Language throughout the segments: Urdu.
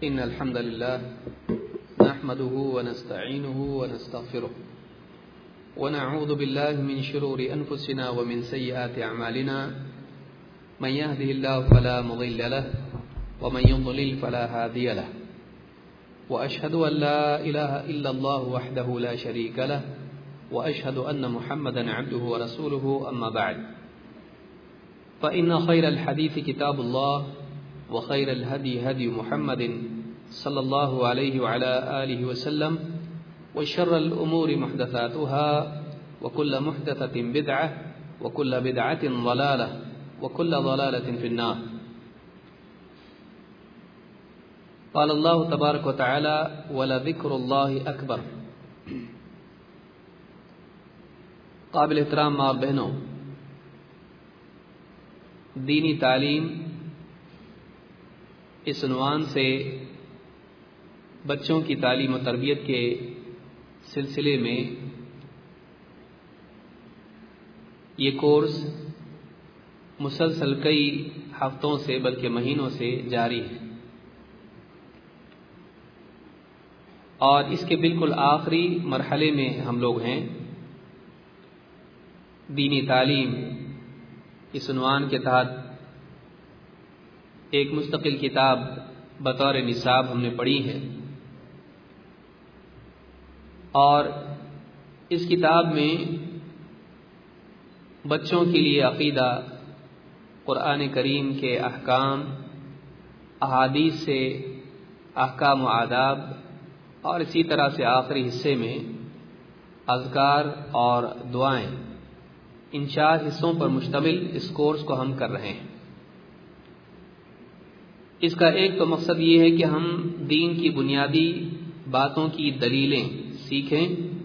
إن الحمد لله نحمده ونستعينه ونستغفره ونعوذ بالله من شرور أنفسنا ومن سيئات أعمالنا من يهده الله فلا مضل له ومن يضلل فلا هادي له وأشهد أن لا إله إلا الله وحده لا شريك له وأشهد أن محمدا عبده ورسوله أما بعد فإن خير الحديث كتاب الله وخير الهدي هدي محمد صلى الله عليه وعلى آله وسلم وشر الأمور محدثاتها وكل محدثة بدعة وكل بدعة ضلالة وكل ضلالة في النار. قال الله تبارك وتعالى ولذكر الله أكبر. قابل احترام ماں بہنوں، دینی تعلیم اس عنوان سے بچوں کی تعلیم و تربیت کے سلسلے میں یہ کورس مسلسل کئی ہفتوں سے بلکہ مہینوں سے جاری ہے، اور اس کے بالکل آخری مرحلے میں ہم لوگ ہیں. دینی تعلیم اس عنوان کے تحت ایک مستقل کتاب بطور نصاب ہم نے پڑھی ہے، اور اس کتاب میں بچوں کے لیے عقیدہ، قرآن کریم کے احکام، احادیث سے احکام و آداب، اور اسی طرح سے آخری حصے میں اذکار اور دعائیں، ان 4 حصوں پر مشتمل اس کورس کو ہم کر رہے ہیں. اس کا ایک تو مقصد یہ ہے کہ ہم دین کی بنیادی باتوں کی دلیلیں سیکھیں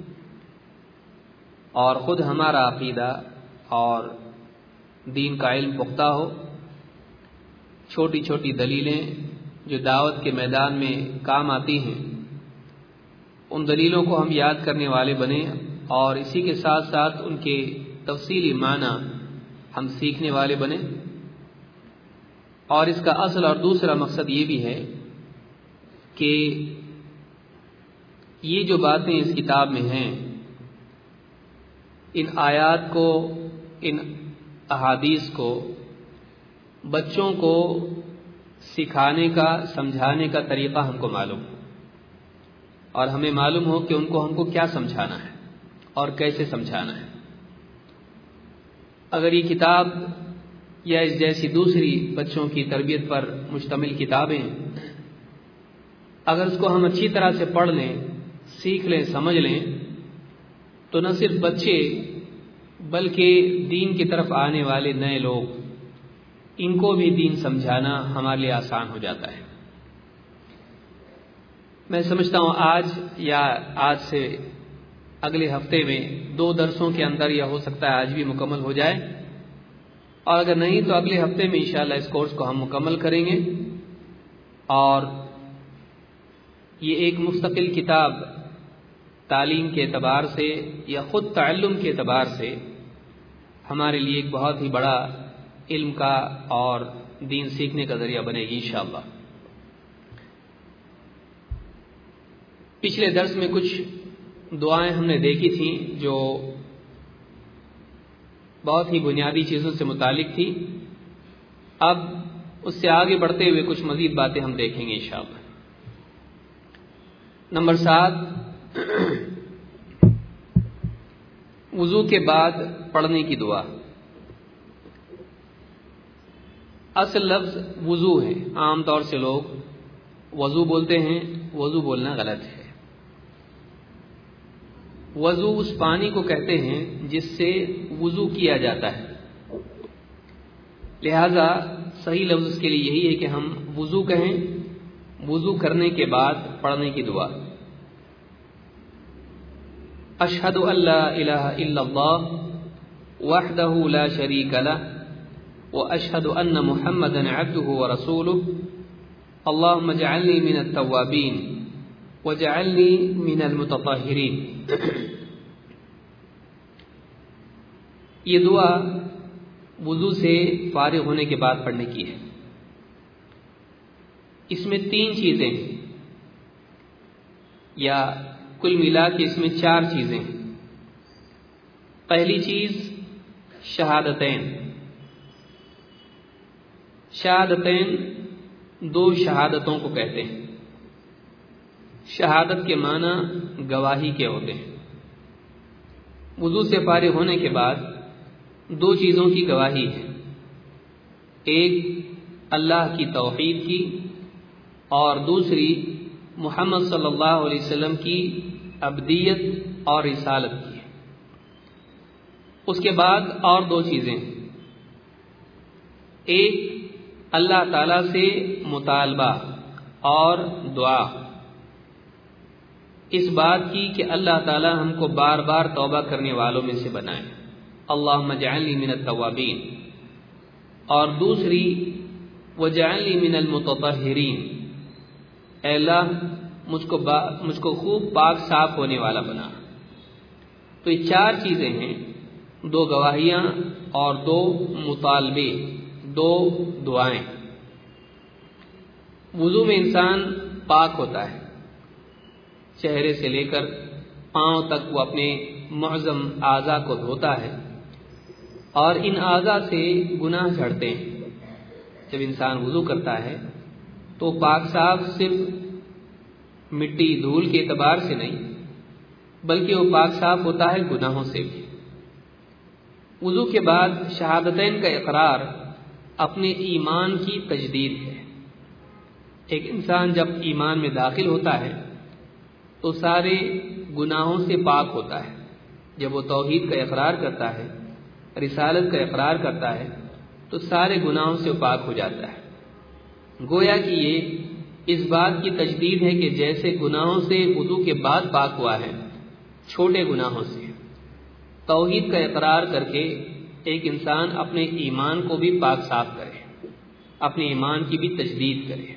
اور خود ہمارا عقیدہ اور دین کا علم پختہ ہو. چھوٹی چھوٹی دلیلیں جو دعوت کے میدان میں کام آتی ہیں، ان دلیلوں کو ہم یاد کرنے والے بنیں، اور اسی کے ساتھ ساتھ ان کے تفصیلی معنی ہم سیکھنے والے بنیں. اور اس کا اصل اور دوسرا مقصد یہ بھی ہے کہ یہ جو باتیں اس کتاب میں ہیں، ان آیات کو، ان احادیث کو بچوں کو سکھانے کا، سمجھانے کا طریقہ ہم کو معلوم ہو، اور ہمیں معلوم ہو کہ ان کو ہم کو کیا سمجھانا ہے اور کیسے سمجھانا ہے. اگر یہ کتاب یا اس جیسی دوسری بچوں کی تربیت پر مشتمل کتابیں، اگر اس کو ہم اچھی طرح سے پڑھ لیں، سیکھ لیں، سمجھ لیں، تو نہ صرف بچے بلکہ دین کی طرف آنے والے نئے لوگ، ان کو بھی دین سمجھانا ہمارے لیے آسان ہو جاتا ہے. میں سمجھتا ہوں آج سے اگلے ہفتے میں 2 درسوں کے اندر، یا ہو سکتا ہے آج بھی مکمل ہو جائے، اور اگر نہیں تو اگلے ہفتے میں انشاءاللہ اس کورس کو ہم مکمل کریں گے. اور یہ ایک مستقل کتاب تعلیم کے اعتبار سے یا خود تعلم کے اعتبار سے ہمارے لیے ایک بہت ہی بڑا علم کا اور دین سیکھنے کا ذریعہ بنے گی انشاءاللہ. پچھلے درس میں کچھ دعائیں ہم نے دیکھی تھیں جو بہت ہی بنیادی چیزوں سے متعلق تھی. اب اس سے آگے بڑھتے ہوئے کچھ مزید باتیں ہم دیکھیں گے انشاءاللہ. نمبر 7، وضو کے بعد پڑھنے کی دعا. اصل لفظ وضو ہے، عام طور سے لوگ وضو بولتے ہیں، وضو بولنا غلط ہے. وضو اس پانی کو کہتے ہیں جس سے وضو کیا جاتا ہے، لہذا صحیح لفظ اس کے لیے یہی ہے کہ ہم وضو کہیں، وضو کرنے کے بعد پڑھنے کی دعا. اشہد ان لا الہ الا اللہ وحدہ لا شریک لہ واشہد ان محمدا عبدہ ورسولہ اللہم اجعلنی من التوابین وجعلنی من المتطہرین. یہ دعا وضو سے فارغ ہونے کے بعد پڑھنے کی ہے. اس میں 3 چیزیں ہیں، یا کل ملا کے اس میں 4 چیزیں ہیں۔ پہلی چیز شہادتین۔ شہادتین 2 شہادتوں کو کہتے ہیں۔ شہادت کے معنی گواہی کے ہوتے ہیں۔ وضو سے فارغ ہونے کے بعد 2 چیزوں کی گواہی ہے، ایک اللہ کی توحید کی اور دوسری محمد صلی اللہ علیہ وسلم کی عبدیت اور رسالت کی ہے۔ اس کے بعد اور 2 چیزیں، ایک اللہ تعالی سے مطالبہ اور دعا اس بات کی کہ اللہ تعالی ہم کو بار بار توبہ کرنے والوں میں سے بنائے، اللہم اجعلنی من التوابین، اور دوسری وجعلنی من المتطہرین، اے اللہ مجھ کو خوب پاک صاف ہونے والا بنا۔ تو یہ 4 چیزیں ہیں، 2 گواہیاں اور 2 مطالبے، 2 دعائیں۔ وضو میں انسان پاک ہوتا ہے، چہرے سے لے کر پاؤں تک وہ اپنے معظم اعضاء کو دھوتا ہے، اور ان اعضاء سے گناہ جھڑتے ہیں۔ جب انسان وضو کرتا ہے تو پاک صاف صرف مٹی دھول کے اعتبار سے نہیں، بلکہ وہ پاک صاف ہوتا ہے گناہوں سے بھی۔ وضو کے بعد شہادتین کا اقرار اپنے ایمان کی تجدید ہے۔ ایک انسان جب ایمان میں داخل ہوتا ہے تو سارے گناہوں سے پاک ہوتا ہے۔ جب وہ توحید کا اقرار کرتا ہے، رسالت کا اقرار کرتا ہے، تو سارے گناہوں سے پاک ہو جاتا ہے۔ گویا کہ یہ اس بات کی تجدید ہے کہ جیسے گناہوں سے وضو کے بعد پاک ہوا ہے، چھوٹے گناہوں سے، توحید کا اقرار کر کے ایک انسان اپنے ایمان کو بھی پاک صاف کرے، اپنے ایمان کی بھی تجدید کرے۔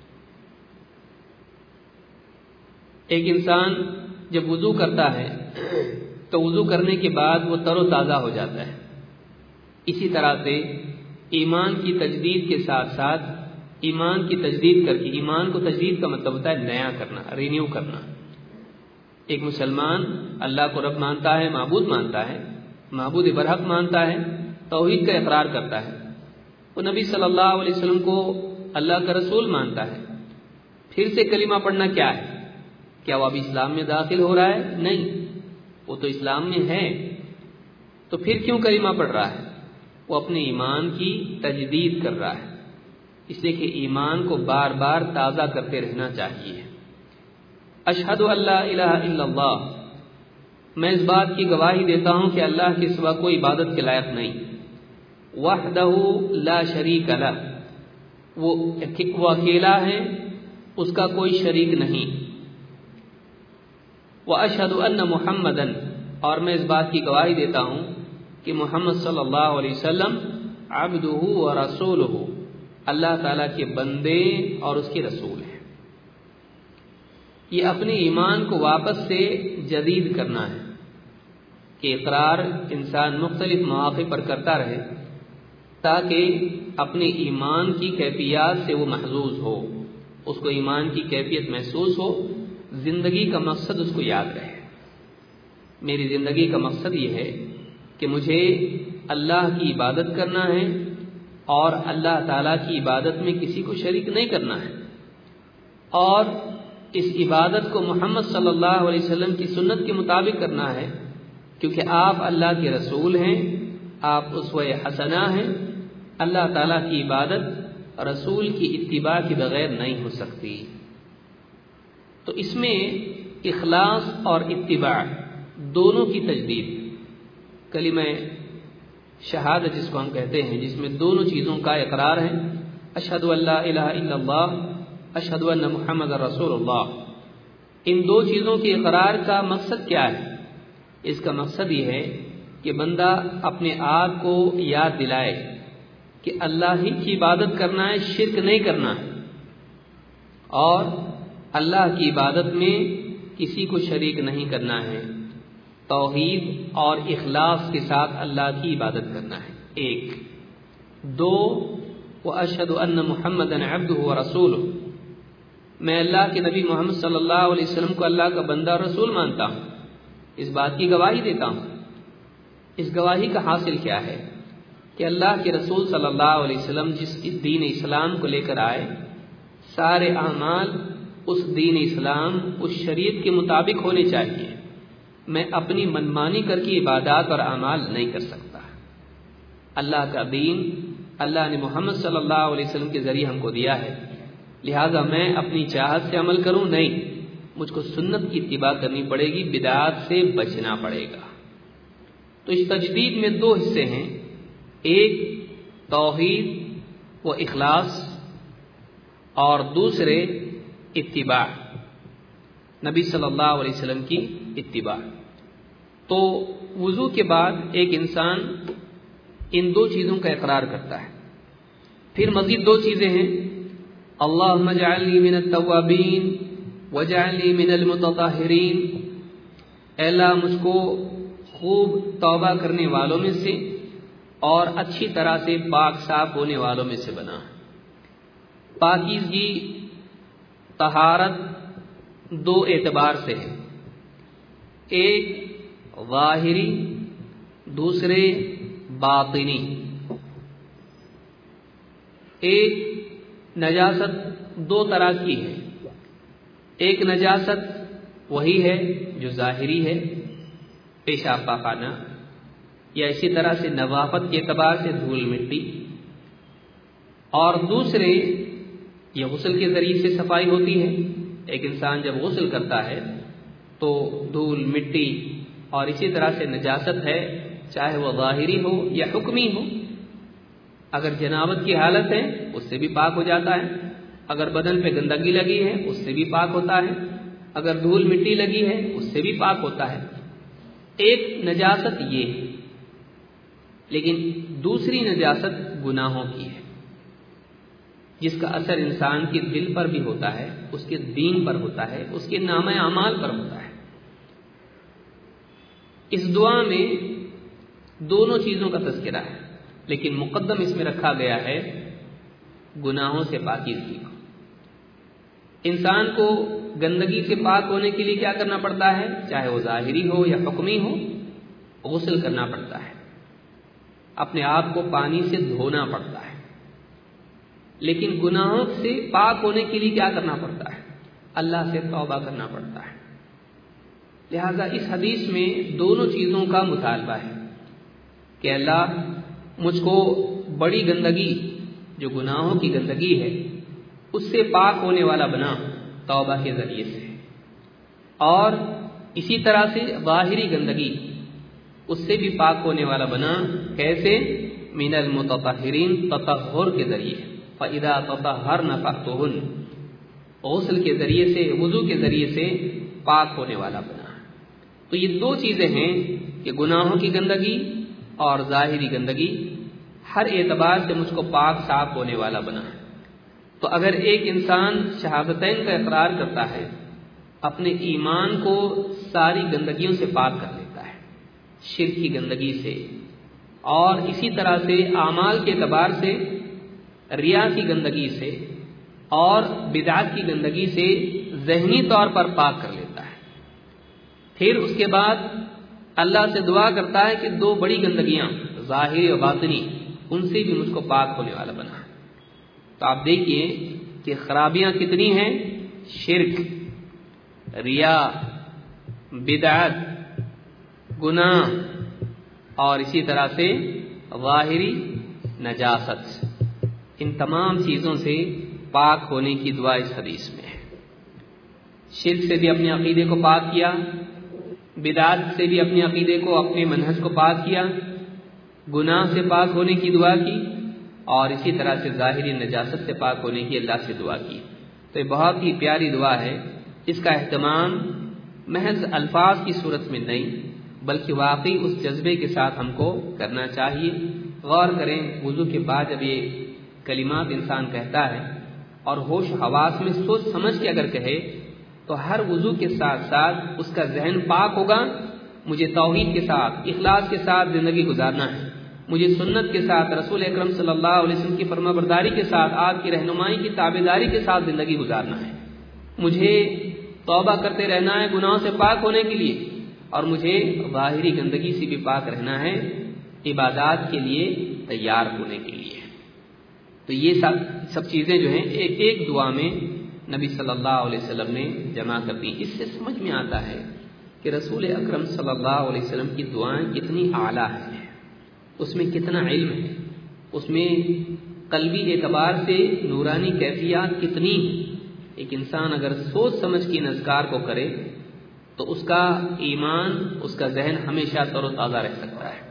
ایک انسان جب وضو کرتا ہے تو وضو کرنے کے بعد وہ تر و تازہ ہو جاتا ہے۔ اسی طرح سے ایمان کی تجدید کے ساتھ ساتھ ایمان کی تجدید کر کے، ایمان کو تجدید کا مطلب ہوتا ہے نیا کرنا، رینیو کرنا۔ ایک مسلمان اللہ کو رب مانتا ہے، معبود مانتا ہے، معبود برحق مانتا ہے، توحید کا اقرار کرتا ہے، وہ نبی صلی اللہ علیہ وسلم کو اللہ کا رسول مانتا ہے۔ پھر سے کلمہ پڑھنا کیا ہے؟ کیا وہ ابھی اسلام میں داخل ہو رہا ہے؟ نہیں، وہ تو اسلام میں ہے، تو پھر کیوں کلمہ پڑھ رہا ہے؟ وہ اپنے ایمان کی تجدید کر رہا ہے، اس لیے کہ ایمان کو بار بار تازہ کرتے رہنا چاہیے۔ اشہد ان لا الہ الا اللہ، میں اس بات کی گواہی دیتا ہوں کہ اللہ کے سوا کوئی عبادت کے لائق نہیں، وحدہ لا شریک لہ، وہ اکیلا ہے، اس کا کوئی شریک نہیں، واشہد ان محمدًا، اور میں اس بات کی گواہی دیتا ہوں کہ محمد صلی اللہ علیہ وسلم عبدہ ورسولہ، اللہ تعالیٰ کے بندے اور اس کے رسول ہیں۔ یہ اپنے ایمان کو واپس سے جدید کرنا ہے کہ اقرار انسان مختلف مواقع پر کرتا رہے تاکہ اپنے ایمان کی کیفیات سے وہ محظوظ ہو، اس کو ایمان کی کیفیت محسوس ہو، زندگی کا مقصد اس کو یاد رہے۔ میری زندگی کا مقصد یہ ہے کہ مجھے اللہ کی عبادت کرنا ہے اور اللہ تعالیٰ کی عبادت میں کسی کو شریک نہیں کرنا ہے، اور اس عبادت کو محمد صلی اللہ علیہ وسلم کی سنت کے مطابق کرنا ہے، کیونکہ آپ اللہ کے رسول ہیں، آپ اسوہ حسنہ ہیں۔ اللہ تعالیٰ کی عبادت رسول کی اتباع کے بغیر نہیں ہو سکتی۔ تو اس میں اخلاص اور اتباع دونوں کی تجدید، کلمہ شہادت جس کو ہم کہتے ہیں، جس میں دونوں چیزوں کا اقرار ہے، اشہد ان لا الہ الا اللہ، اشہد ان محمد رسول اللہ۔ ان 2 چیزوں کے اقرار کا مقصد کیا ہے؟ اس کا مقصد یہ ہے کہ بندہ اپنے آپ کو یاد دلائے کہ اللہ ہی کی عبادت کرنا ہے، شرک نہیں کرنا ہے، اور اللہ کی عبادت میں کسی کو شریک نہیں کرنا ہے، توحید اور اخلاص کے ساتھ اللہ کی عبادت کرنا ہے۔ 1 2 واشہد ان محمدًا عبدہ ورسولہ، میں اللہ کے نبی محمد صلی اللہ علیہ وسلم کو اللہ کا بندہ اور رسول مانتا ہوں، اس بات کی گواہی دیتا ہوں۔ اس گواہی کا حاصل کیا ہے کہ اللہ کے رسول صلی اللہ علیہ وسلم جس دین اسلام کو لے کر آئے، سارے اعمال اس دین اسلام، اس شریعت کے مطابق ہونے چاہیے۔ میں اپنی منمانی کر کے عبادات اور اعمال نہیں کر سکتا۔ اللہ کا دین اللہ نے محمد صلی اللہ علیہ وسلم کے ذریعے ہم کو دیا ہے، لہذا میں اپنی چاہت سے عمل کروں نہیں، مجھ کو سنت کی اتباع کرنی پڑے گی، بدعات سے بچنا پڑے گا۔ تو اس تجدید میں دو حصے ہیں، ایک توحید و اخلاص اور دوسرے اتباع، نبی صلی اللہ علیہ وسلم کی اتباع۔ تو وضو کے بعد ایک انسان ان دو چیزوں کا اقرار کرتا ہے۔ پھر مزید دو چیزیں ہیں، اللہم اجعلنی من التوابین واجعلنی من المتطہرین، اے اللہ مجھ کو خوب توبہ کرنے والوں میں سے اور اچھی طرح سے پاک صاف ہونے والوں میں سے بنا۔ پاکیزگی، طہارت دو اعتبار سے ہے، ایک ظاہری، دوسرے باطنی۔ ایک نجاست دو طرح کی ہے، ایک نجاست وہی ہے جو ظاہری ہے، پیشاب پاخانہ، یا اسی طرح سے نظافت کے اعتبار سے دھول مٹی، اور دوسرے یہ غسل کے ذریعے سے صفائی ہوتی ہے۔ ایک انسان جب غسل کرتا ہے تو دھول مٹی اور اسی طرح سے نجاست ہے، چاہے وہ ظاہری ہو یا حکمی ہو۔ اگر جنابت کی حالت ہے اس سے بھی پاک ہو جاتا ہے، اگر بدن پہ گندگی لگی ہے اس سے بھی پاک ہوتا ہے، اگر دھول مٹی لگی ہے اس سے بھی پاک ہوتا ہے۔ ایک نجاست یہ ہے، لیکن دوسری نجاست گناہوں کی ہے، جس کا اثر انسان کے دل پر بھی ہوتا ہے، اس کے دین پر ہوتا ہے، اس کے نامہ اعمال پر ہوتا ہے۔ اس دعا میں دونوں چیزوں کا تذکرہ ہے، لیکن مقدم اس میں رکھا گیا ہے گناہوں سے پاکیزگی کو۔ انسان کو گندگی سے پاک ہونے کے لیے کیا کرنا پڑتا ہے؟ چاہے وہ ظاہری ہو یا حکمی ہو، غسل کرنا پڑتا ہے، اپنے آپ کو پانی سے دھونا پڑتا ہے۔ لیکن گناہوں سے پاک ہونے کے لیے کیا کرنا پڑتا ہے؟ اللہ سے توبہ کرنا پڑتا ہے۔ لہذا اس حدیث میں دونوں چیزوں کا مطالبہ ہے کہ اللہ مجھ کو بڑی گندگی جو گناہوں کی گندگی ہے اس سے پاک ہونے والا بنا توبہ کے ذریعے سے، اور اسی طرح سے ظاہری گندگی اس سے بھی پاک ہونے والا بنا، کیسے؟ من المتطہرین، تطہر کے ذریعے، فَإِذَا تَطَهَّرْنَ فَأْتُوهُنَّ، غسل کے ذریعے سے، وضو کے ذریعے سے پاک ہونے والا بنا۔ تو یہ دو چیزیں ہیں کہ گناہوں کی گندگی اور ظاہری گندگی ہر اعتبار سے مجھ کو پاک صاف ہونے والا بنا۔ تو اگر ایک انسان شہادتین کا اقرار کرتا ہے، اپنے ایمان کو ساری گندگیوں سے پاک کر لیتا ہے، شرک کی گندگی سے، اور اسی طرح سے اعمال کے اعتبار سے ریا کی گندگی سے اور بدعت کی گندگی سے ذہنی طور پر پاک کر لیتا ہے، پھر اس کے بعد اللہ سے دعا کرتا ہے کہ دو بڑی گندگیاں ظاہری اور باطنی، ان سے بھی مجھ کو پاک ہونے والا بنا۔ تو آپ دیکھیے کہ خرابیاں کتنی ہیں، شرک، ریا، بدعت، گناہ، اور اسی طرح سے ظاہری نجاست، ان تمام چیزوں سے پاک ہونے کی دعا اس حدیث میں ہے۔ شرک سے بھی اپنے عقیدے کو پاک کیا، بدعت سے بھی اپنے عقیدے کو، اپنے منہج کو پاک کیا، گناہ سے پاک ہونے کی دعا کی، اور اسی طرح سے ظاہری نجاست سے پاک ہونے کی اللہ سے دعا کی۔ تو یہ بہت ہی پیاری دعا ہے، اس کا اہتمام محض الفاظ کی صورت میں نہیں بلکہ واقعی اس جذبے کے ساتھ ہم کو کرنا چاہیے۔ غور کریں، وضو کے بعد جب یہ کلمات انسان کہتا ہے اور ہوش حواس میں سوچ سمجھ کے اگر کہے تو ہر وضو کے ساتھ ساتھ اس کا ذہن پاک ہوگا، مجھے توحید کے ساتھ، اخلاص کے ساتھ زندگی گزارنا ہے، مجھے سنت کے ساتھ، رسول اکرم صلی اللہ علیہ وسلم کی فرما برداری کے ساتھ، آپ کی رہنمائی کی تابعداری کے ساتھ زندگی گزارنا ہے۔ مجھے توبہ کرتے رہنا ہے گناہوں سے پاک ہونے کے لیے، اور مجھے ظاہری گندگی سے بھی پاک رہنا ہے عبادات کے لیے تیار ہونے کے لیے۔ تو یہ سب چیزیں جو ہیں ایک ایک دعا میں نبی صلی اللہ علیہ وسلم نے جمع کر دی۔ اس سے سمجھ میں آتا ہے کہ رسول اکرم صلی اللہ علیہ وسلم کی دعائیں کتنی اعلیٰ ہیں، اس میں کتنا علم ہے، اس میں قلبی اعتبار سے نورانی کیفیات کتنی ہیں۔ ایک انسان اگر سوچ سمجھ کے ان اذکار کو کرے تو اس کا ایمان، اس کا ذہن ہمیشہ تر و تازہ رہ سکتا ہے۔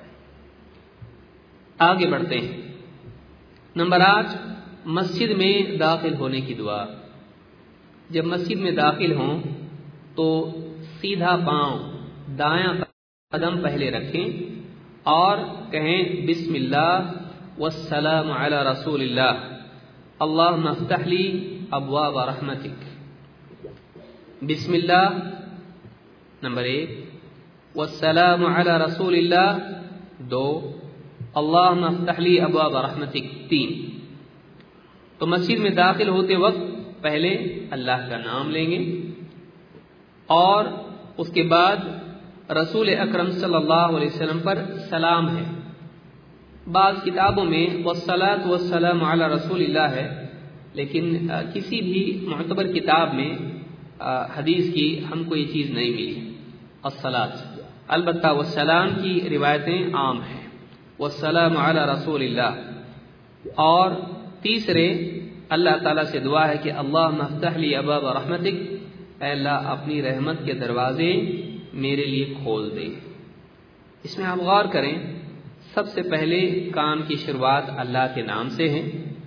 آگے بڑھتے ہیں۔ نمبر 8، مسجد میں داخل ہونے کی دعا۔ جب مسجد میں داخل ہوں تو سیدھا پاؤں، دایاں قدم پہلے رکھیں اور کہیں بسم اللہ والسلام علی رسول اللہ، اللہم افتح لی ابواب رحمتک۔ بسم اللہ نمبر 1، والسلام علی رسول اللہ 2، اللہم افتح لی ابواب رحمتک 3۔ تو مسجد میں داخل ہوتے وقت پہلے اللہ کا نام لیں گے اور اس کے بعد رسول اکرم صلی اللہ علیہ وسلم پر سلام ہے۔ بعض کتابوں میں والصلاۃ والسلام علی رسول اللہ ہے، لیکن کسی بھی معتبر کتاب میں حدیث کی ہم کو یہ چیز نہیں ملی الصلاۃ۔ البتہ والسلام کی روایتیں عام ہیں، والسلام علی رسول اللہ۔ اور تیسرے اللہ تعالیٰ سے دعا ہے کہ اللہم افتح لی ابواب رحمتک، اے اللہ اپنی رحمت کے دروازے میرے لیے کھول دے۔ اس میں آپ غور کریں، سب سے پہلے کام کی شروعات اللہ کے نام سے ہے،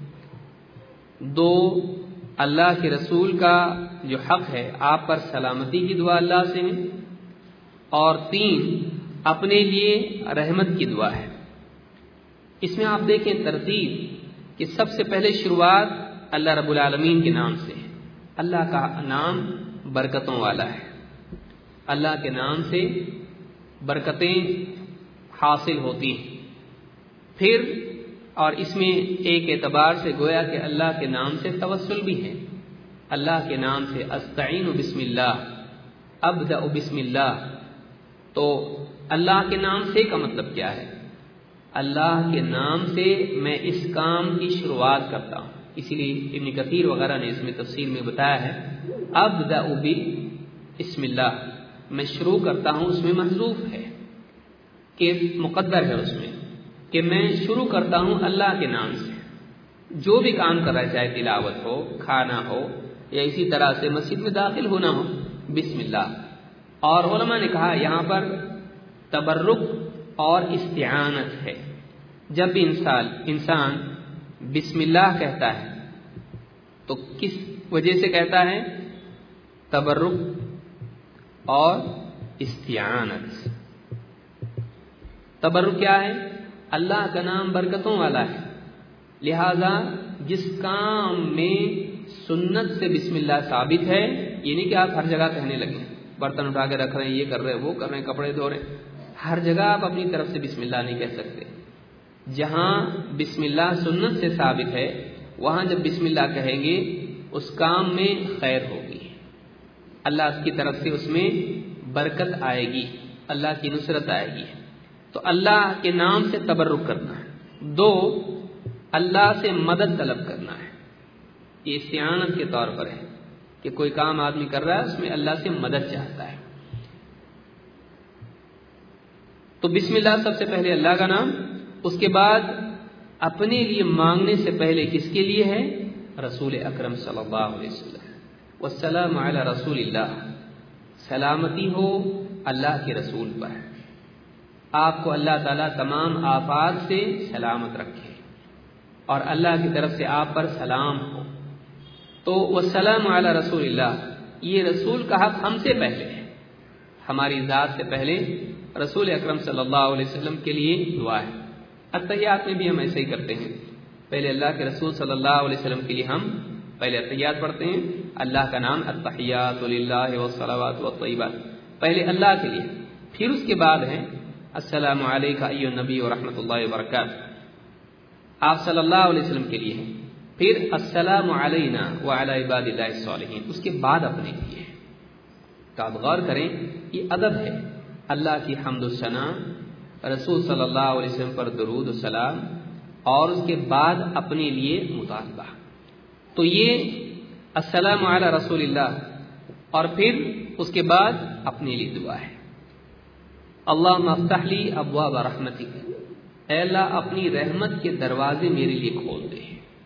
2 اللہ کے رسول کا جو حق ہے آپ پر سلامتی کی دعا اللہ سے ہے، اور 3 اپنے لیے رحمت کی دعا ہے۔ اس میں آپ دیکھیں ترتیب کہ سب سے پہلے شروعات اللہ رب العالمین کے نام سے ہے۔ اللہ کا نام برکتوں والا ہے، اللہ کے نام سے برکتیں حاصل ہوتی ہیں۔ پھر اور اس میں ایک اعتبار سے گویا کہ اللہ کے نام سے توسل بھی ہے۔ اللہ کے نام سے استعین بسم اللہ، ابدأ بسم اللہ۔ تو اللہ کے نام سے کا مطلب کیا ہے؟ اللہ کے نام سے میں اس کام کی شروعات کرتا ہوں۔ اسی لیے ابن کثیر وغیرہ نے اس میں تفسیر میں بتایا ہے ابدأ بسم اللہ، میں شروع کرتا ہوں، اس میں محذوف ہے کہ مقدر ہے اس میں کہ میں شروع کرتا ہوں اللہ کے نام سے۔ جو بھی کام کر رہا ہے، چاہے تلاوت ہو، کھانا ہو، یا اسی طرح سے مسجد میں داخل ہونا ہو، بسم اللہ۔ اور علماء نے کہا یہاں پر تبرک اور استعانت ہے۔ جب بھی انسان بسم اللہ کہتا ہے تو کس وجہ سے کہتا ہے؟ تبرک اور استعانت۔ تبرک کیا ہے؟ اللہ کا نام برکتوں والا ہے، لہذا جس کام میں سنت سے بسم اللہ ثابت ہے، یہ نہیں کہ آپ ہر جگہ کہنے لگے، برتن اٹھا کے رکھ رہے ہیں، یہ کر رہے ہیں، وہ کر رہے ہیں، کپڑے دھو رہے ہیں، ہر جگہ آپ اپنی طرف سے بسم اللہ نہیں کہہ سکتے۔ جہاں بسم اللہ سنت سے ثابت ہے وہاں جب بسم اللہ کہیں گے اس کام میں خیر ہوگی، اللہ کی طرف سے اس میں برکت آئے گی، اللہ کی نصرت آئے گی۔ تو اللہ کے نام سے تبرک کرنا ہے۔ 2 اللہ سے مدد طلب کرنا ہے، یہ استعانت کے طور پر ہے کہ کوئی کام آدمی کر رہا ہے اس میں اللہ سے مدد چاہتا ہے۔ تو بسم اللہ سب سے پہلے اللہ کا نام، اس کے بعد اپنے لیے مانگنے سے پہلے کس کے لیے ہے؟ رسول اکرم صلی اللہ علیہ وسلم۔ والسلام علی رسول اللہ، سلامتی ہو اللہ کے رسول پر، آپ کو اللہ تعالیٰ تمام آفات سے سلامت رکھے اور اللہ کی طرف سے آپ پر سلام ہو۔ تو والسلام علی رسول اللہ، یہ رسول کا حق ہم سے پہلے ہے، ہماری ذات سے پہلے رسول اکرم صلی اللہ علیہ وسلم کے لیے دعا ہے۔ التحیات میں بھی ہم ایسے ہی کرتے ہیں، پہلے اللہ کے رسول صلی اللہ علیہ وسلم کے لیے ہم پہلے التحیات پڑھتے ہیں، اللہ کا نام التحیات للہ والصلوات والطیبات، پہلے اللہ کے لیے، پھر اس کے بعد ہے السلام علیک ایھا النبی ورحمۃ اللہ وبرکاتہ، آپ صلی اللہ علیہ وسلم کے لیے ہے، پھر السلام علینا وعلی عباد اللہ الصالحین، اس کے بعد اپنے لیے. تو آپ غور کریں، یہ ادب ہے. اللہ کی حمد و ثنا، رسول صلی اللہ علیہ وسلم پر درود و سلام، اور اس کے بعد اپنے لیے مطالبہ. تو یہ السلام علی رسول اللہ، اور پھر اس کے بعد اپنے لیے دعا ہے. اللہم افتح لی ابواب رحمتک، اے اللہ اپنی رحمت کے دروازے میرے لیے کھول دے.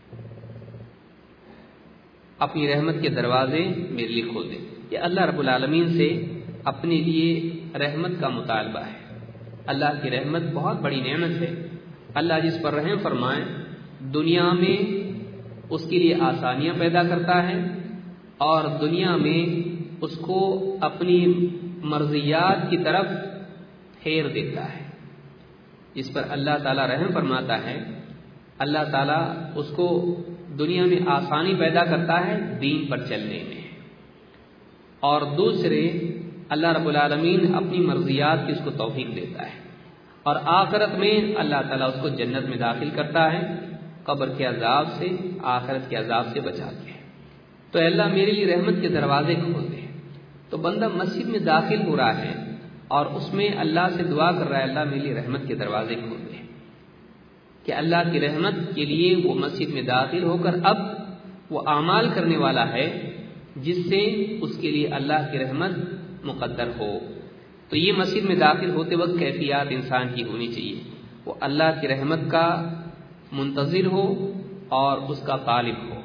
اپنی رحمت کے دروازے میرے لیے کھول دے. یہ اللہ رب العالمین سے اپنے لیے رحمت کا مطالبہ ہے. اللہ کی رحمت بہت بڑی نعمت ہے. اللہ جس پر رحم فرمائے دنیا میں اس کے لیے آسانیاں پیدا کرتا ہے، اور دنیا میں اس کو اپنی مرضیات کی طرف پھیر دیتا ہے. جس پر اللہ تعالیٰ رحم فرماتا ہے، اللہ تعالیٰ اس کو دنیا میں آسانی پیدا کرتا ہے دین پر چلنے میں، اور دوسرے اللہ رب العالمین اپنی مرضیات کی اس کو توفیق دیتا ہے، اور آخرت میں اللہ تعالیٰ اس کو جنت میں داخل کرتا ہے، قبر کے عذاب سے، آخرت کے عذاب سے بچاتے ہیں. تو اللہ میرے لیے رحمت کے دروازے کھول دے. تو بندہ مسجد میں داخل ہو رہا ہے اور اس میں اللہ سے دعا کر رہا ہے، اللہ میرے لیے رحمت کے دروازے کھول دے، کہ اللہ کی رحمت کے لیے وہ مسجد میں داخل ہو کر اب وہ اعمال کرنے والا ہے جس سے اس کے لیے اللہ کی رحمت مقدر ہو. تو یہ مسجد میں داخل ہوتے وقت کیفیات انسان کی ہونی چاہیے. وہ اللہ کی رحمت کا منتظر ہو اور اس کا طالب ہو.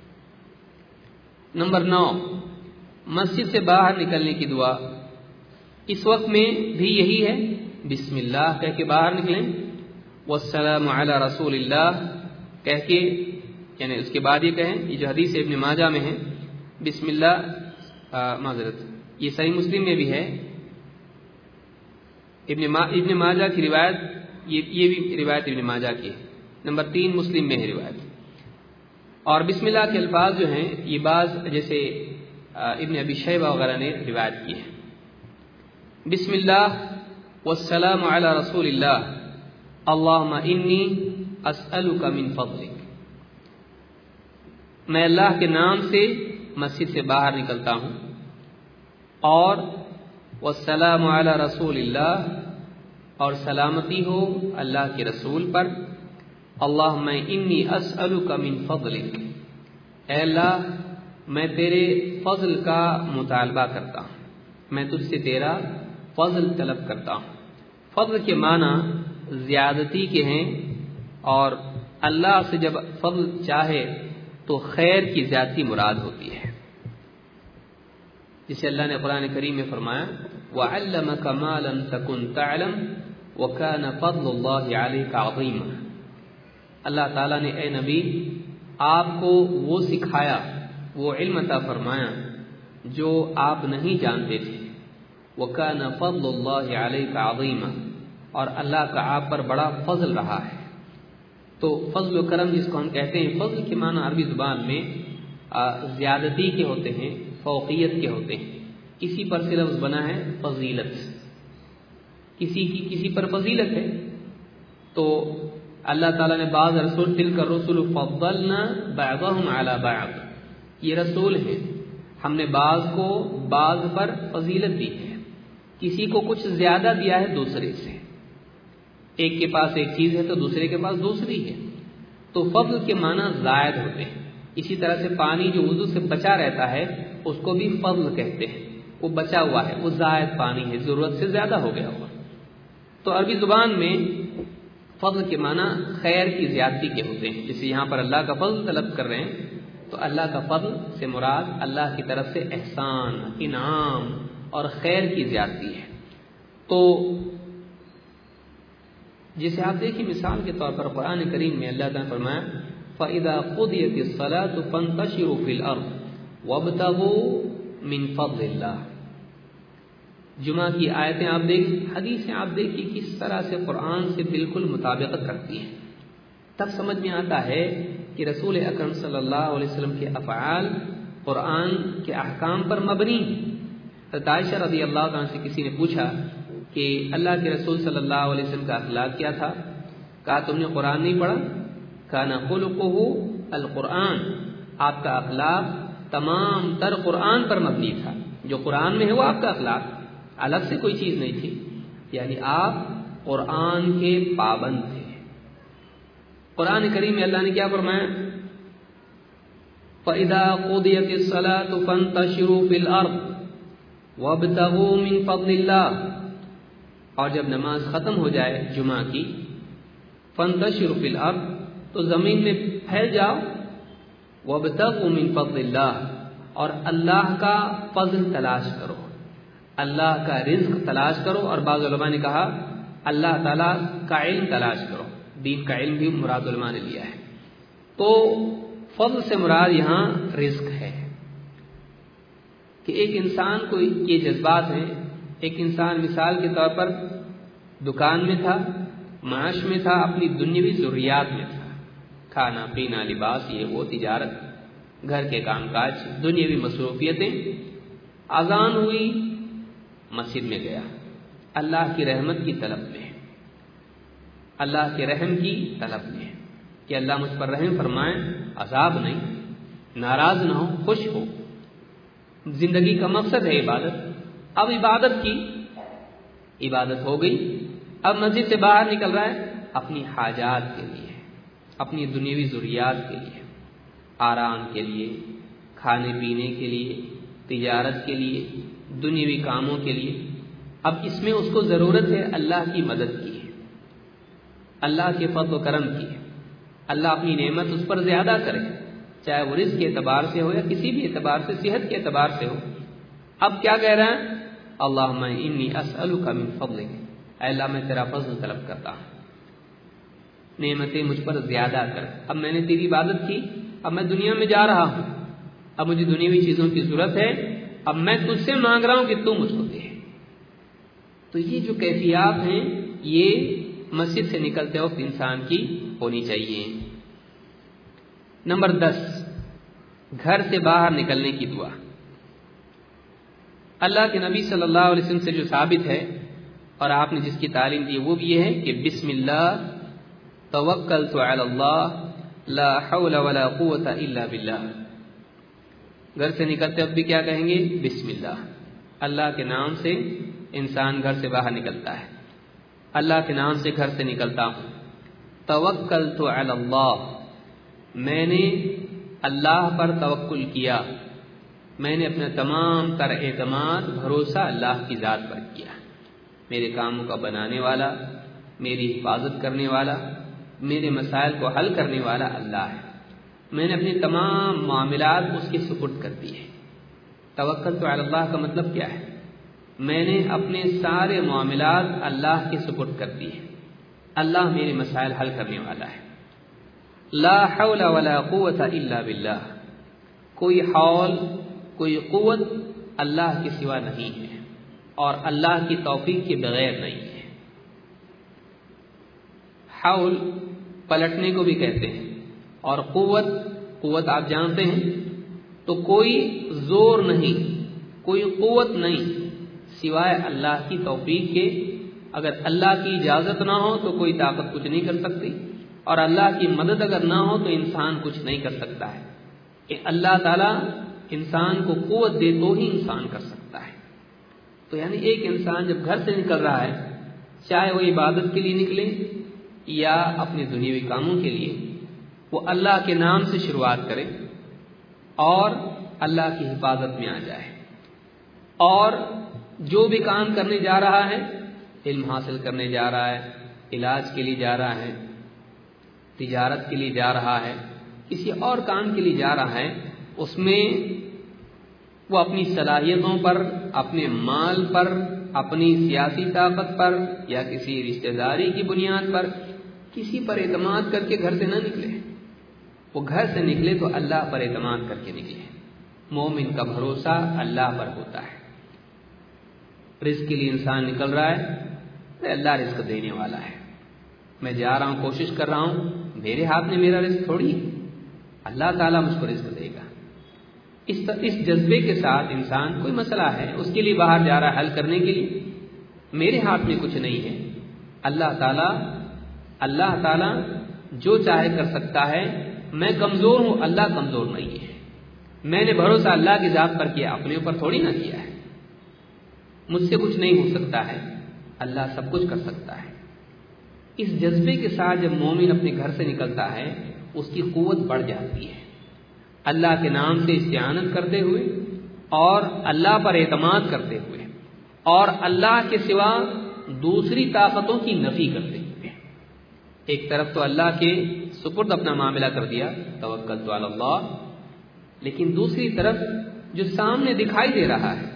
نمبر 9، مسجد سے باہر نکلنے کی دعا. اس وقت میں بھی یہی ہے، بسم اللہ کہہ کے باہر نکلیں، والسلام علی رسول اللہ کہہ کے، یعنی اس کے بعد یہ کہیں، یہ جو حدیث ابن ماجہ میں ہے، بسم اللہ، معذرت یہ صحیح مسلم میں بھی ہے، ابن ماجہ کی روایت، یہ بھی روایت ابن ماجہ کی ہے. نمبر 3 مسلم میں ہے روایت. اور بسم اللہ کے الفاظ جو ہیں یہ بعض جیسے ابن ابی شیبہ وغیرہ نے روایت کی ہے. بسم اللہ والسلام علی رسول اللہ اللہم انی اسألک من فضلک. میں اللہ کے نام سے مسجد سے باہر نکلتا ہوں، اور والسلام علی رسول اللہ، اور سلامتی ہو اللہ کے رسول پر. اللہم انی اسألک من فضلک، اے اللہ میں تیرے فضل کا مطالبہ کرتا ہوں، میں تجھ سے تیرا فضل طلب کرتا ہوں. فضل کے معنی زیادتی کے ہیں، اور اللہ سے جب فضل چاہے تو خیر کی زیادتی مراد ہوتی ہے. جسے اللہ نے قرآن کریم میں فرمایا وَعَلَّمَكَ مَا لَمْ تَكُنْ تَعْلَمْ وَكَانَ فَضْلُ اللَّهِ عَلَيْكَ عَظِيمًا. اللہ تعالیٰ نے اے نبی آپ کو وہ سکھایا، وہ علم عطا فرمایا جو آپ نہیں جانتے تھے. وَكَانَ فَضْلُ اللَّهِ عَلَيْكَ عَظِيمًا، اور اللہ کا آپ پر بڑا فضل رہا ہے. تو فضل و کرم جس کو ہم کہتے ہیں، فضل کے معنی عربی زبان میں زیادتی کے ہوتے ہیں، فوقیت کے ہوتے ہیں. کسی پر سے لفظ بنا ہے فضیلت، کسی کی کسی پر فضیلت ہے. تو اللہ تعالیٰ نے بعض رسول تلک الرسل فضلنا بعضهم على بعض، یہ رسول ہیں، ہم نے بعض کو بعض پر فضیلت دی ہے، کسی کو کچھ زیادہ دیا ہے دوسرے سے. ایک کے پاس ایک چیز ہے تو دوسرے کے پاس دوسری ہے. تو فضل کے معنی زائد ہوتے ہیں. اسی طرح سے پانی جو وضو سے بچا رہتا ہے اس کو بھی فضل کہتے ہیں، وہ بچا ہوا ہے، وہ زائد پانی ہے، ضرورت سے زیادہ ہو گیا ہوا. تو عربی زبان میں فضل کے معنی خیر کی زیادتی کے ہوتے ہیں. جیسے یہاں پر اللہ کا فضل طلب کر رہے ہیں تو اللہ کا فضل سے مراد اللہ کی طرف سے احسان، انعام اور خیر کی زیادتی ہے. تو جیسے آپ دیکھیں مثال کے طور پر قرآن کریم میں اللہ تعالیٰ نے فرمایا فَإِذَا قُضِيَتِ الصَّلَاةُ فَانتَشِرُوا فِي الْأَرْضِ وَابْتَغُوا مِنْ فَضْلِ اللَّهِ. جمعہ کی آیتیں آپ دیکھیں، حدیثیں آپ دیکھیں کس طرح سے قرآن سے بالکل مطابقت کرتی ہیں. تب سمجھ میں آتا ہے کہ رسول اکرم صلی اللہ علیہ وسلم کے افعال قرآن کے احکام پر مبنی ہیں. حضرت عائشہ رضی اللہ عنہ سے کسی نے پوچھا کہ اللہ کے رسول صلی اللہ علیہ وسلم کا اخلاق کیا تھا؟ کہا تم نے قرآن نہیں پڑھا؟ کان خلقہ القرآن، آپ کا اخلاق تمام تر قرآن پر مبنی تھا. جو قرآن میں ہے وہ آپ کا اخلاق، الگ سے کوئی چیز نہیں تھی. یعنی آپ قرآن کے پابند تھے. قرآن کریم میں اللہ نے کیا فرمایا؟ فَإِذَا قُضِيَتِ الصَّلَاةُ فَانتَشِرُوا فِي الْأَرْضِ وَابْتَغُوا مِن فَضْلِ اللَّهِ، اور جب نماز ختم ہو جائے جمعہ کی، فَانتَشِرُوا فِي الْأَرْضِ، تو زمین میں پھیل جاؤ، وَابْتَغُوا مِن فَضْلِ اللَّهِ، اور اللہ کا فضل تلاش کرو، اللہ کا رزق تلاش کرو. اور بعض علماء نے کہا اللہ تعالیٰ کا علم تلاش کرو، دین کا علم بھی مراد علماء نے لیا ہے. تو فضل سے مراد یہاں رزق ہے کہ ایک انسان کو یہ جذبات ہیں. ایک انسان مثال کے طور پر دکان میں تھا، معاش میں تھا، اپنی دنیاوی ضروریات میں تھا، کھانا پینا لباس یہ وہ تجارت گھر کے کام کاج دنیاوی مصروفیتیں. اذان ہوئی، مسجد میں گیا، اللہ کی رحمت کی طلب میں، اللہ کے رحم کی طلب میں کہ اللہ مجھ پر رحم فرمائے، عذاب نہیں، ناراض نہ ہو، خوش ہو. زندگی کا مقصد ہے عبادت. اب عبادت کی، عبادت ہو گئی، اب مسجد سے باہر نکل رہا ہے اپنی حاجات کے لیے، اپنی دنیاوی ضروریات کے لیے، آرام کے لیے، کھانے پینے کے لیے، تجارت کے لیے، دنیاوی کاموں کے لیے. اب اس میں اس کو ضرورت ہے اللہ کی مدد کی، اللہ کے فضل و کرم کی، اللہ اپنی نعمت اس پر زیادہ کرے، چاہے وہ رزق کے اعتبار سے ہو یا کسی بھی اعتبار سے، صحت کے اعتبار سے ہو. اب کیا کہہ رہا ہے؟ اللہم انی اسألک من فضلک، اے اللہ میں تیرا فضل طلب کرتا ہوں، نعمتیں مجھ پر زیادہ کر. اب میں نے تیری عبادت کی، اب میں دنیا میں جا رہا ہوں، اب مجھے دنیاوی چیزوں کی ضرورت ہے، اب میں تجھ سے مانگ رہا ہوں کہ تو مجھ کو دے. تو یہ جو کیفیات ہیں یہ مسجد سے نکلتے وقت انسان کی ہونی چاہیے. نمبر 10، گھر سے باہر نکلنے کی دعا. اللہ کے نبی صلی اللہ علیہ وسلم سے جو ثابت ہے اور آپ نے جس کی تعلیم دی وہ بھی یہ ہے کہ بسم اللہ توکلت علی اللہ لا حول ولا قوت الا باللہ. گھر سے نکلتے وقت بھی کیا کہیں گے؟ بسم اللہ. اللہ کے نام سے انسان گھر سے باہر نکلتا ہے، اللہ کے نام سے گھر سے نکلتا ہوں. توکلت علی اللہ، میں نے اللہ پر توکل کیا، میں نے اپنا تمام تر اعتماد بھروسہ اللہ کی ذات پر کیا. میرے کاموں کا بنانے والا، میری حفاظت کرنے والا، میرے مسائل کو حل کرنے والا اللہ ہے. میں نے اپنے تمام معاملات اس کے سپرد کر دیے. توکلت علی اللہ کا مطلب کیا ہے؟ میں نے اپنے سارے معاملات اللہ کے سپرد کر دیے، اللہ میرے مسائل حل کرنے والا ہے. لا حول ولا قوت الا باللہ، کوئی حول کوئی قوت اللہ کے سوا نہیں ہے اور اللہ کی توفیق کے بغیر نہیں ہے. حول پلٹنے کو بھی کہتے ہیں، اور قوت آپ جانتے ہیں. تو کوئی زور نہیں، کوئی قوت نہیں سوائے اللہ کی توفیق کے. اگر اللہ کی اجازت نہ ہو تو کوئی طاقت کچھ نہیں کر سکتی، اور اللہ کی مدد اگر نہ ہو تو انسان کچھ نہیں کر سکتا ہے. کہ اللہ تعالیٰ انسان کو قوت دے تو ہی انسان کر سکتا ہے. تو یعنی ایک انسان جب گھر سے نکل رہا ہے، چاہے وہ عبادت کے لیے نکلے یا اپنے دنیاوی کاموں کے لیے، وہ اللہ کے نام سے شروعات کرے اور اللہ کی حفاظت میں آ جائے. اور جو بھی کام کرنے جا رہا ہے، علم حاصل کرنے جا رہا ہے، علاج کے لیے جا رہا ہے، تجارت کے لیے جا رہا ہے، کسی اور کام کے لیے جا رہا ہے، اس میں وہ اپنی صلاحیتوں پر، اپنے مال پر، اپنی سیاسی طاقت پر یا کسی رشتہ داری کی بنیاد پر کسی پر اعتماد کر کے گھر سے نہ نکلے. وہ گھر سے نکلے تو اللہ پر اعتماد کر کے نکلے. مومن کا بھروسہ اللہ پر ہوتا ہے. رزق کے لیے انسان نکل رہا ہے، اللہ رزق دینے والا ہے. میں جا رہا ہوں، کوشش کر رہا ہوں، میرے ہاتھ میں میرا رزق تھوڑی ہے، اللہ تعالیٰ مجھ کو رزق دے گا. اس جذبے کے ساتھ انسان کوئی مسئلہ ہے اس کے لیے باہر جا رہا ہے حل کرنے کے لیے، میرے ہاتھ میں کچھ نہیں ہے، اللہ تعالیٰ جو چاہے کر سکتا ہے، میں کمزور ہوں، اللہ کمزور نہیں ہے، میں نے بھروسہ اللہ کی ذات پر کیا، اپنے اوپر تھوڑی نہ کیا ہے، مجھ سے کچھ نہیں ہو سکتا ہے، اللہ سب کچھ کر سکتا ہے۔ اس جذبے کے ساتھ جب مومن اپنے گھر سے نکلتا ہے اس کی قوت بڑھ جاتی ہے، اللہ کے نام سے استعانت کرتے ہوئے اور اللہ پر اعتماد کرتے ہوئے اور اللہ کے سوا دوسری طاقتوں کی نفی کرتے ہوئے۔ ایک طرف تو اللہ کے سپرد اپنا معاملہ کر دیا، توکلت علی اللہ، لیکن دوسری طرف جو سامنے دکھائی دے رہا ہے،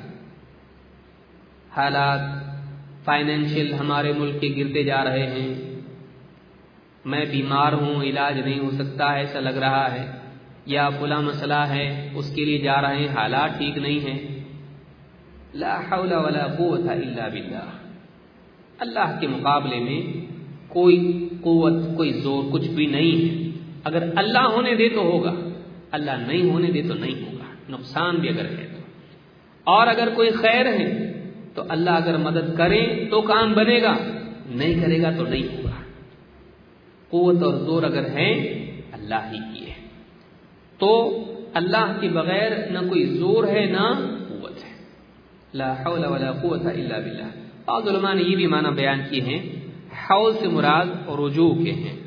حالات فائنینشیل ہمارے ملک کے گرتے جا رہے ہیں، میں بیمار ہوں، علاج نہیں ہو سکتا ہے ایسا لگ رہا ہے، یا فلاں مسئلہ ہے اس کے لیے جا رہے ہیں، حالات ٹھیک نہیں ہیں، لا حول ولا قوت الا باللہ، اللہ کے مقابلے میں کوئی قوت، کوئی زور، کچھ بھی نہیں ہے۔ اگر اللہ ہونے دے تو ہوگا، اللہ نہیں ہونے دے تو نہیں ہوگا، نقصان بھی اگر ہے تو، اور اگر کوئی خیر ہے تو اللہ اگر مدد کرے تو کام بنے گا، نہیں کرے گا تو نہیں ہوگا۔ قوت اور زور اگر ہے اللہ ہی کی ہے، تو اللہ کے بغیر نہ کوئی زور ہے نہ قوت ہے، لا حول ولا قوت الا باللہ۔ بعض علماء نے یہ بھی معنی بیان کیے ہیں، حول سے مراد رجوع کے ہیں،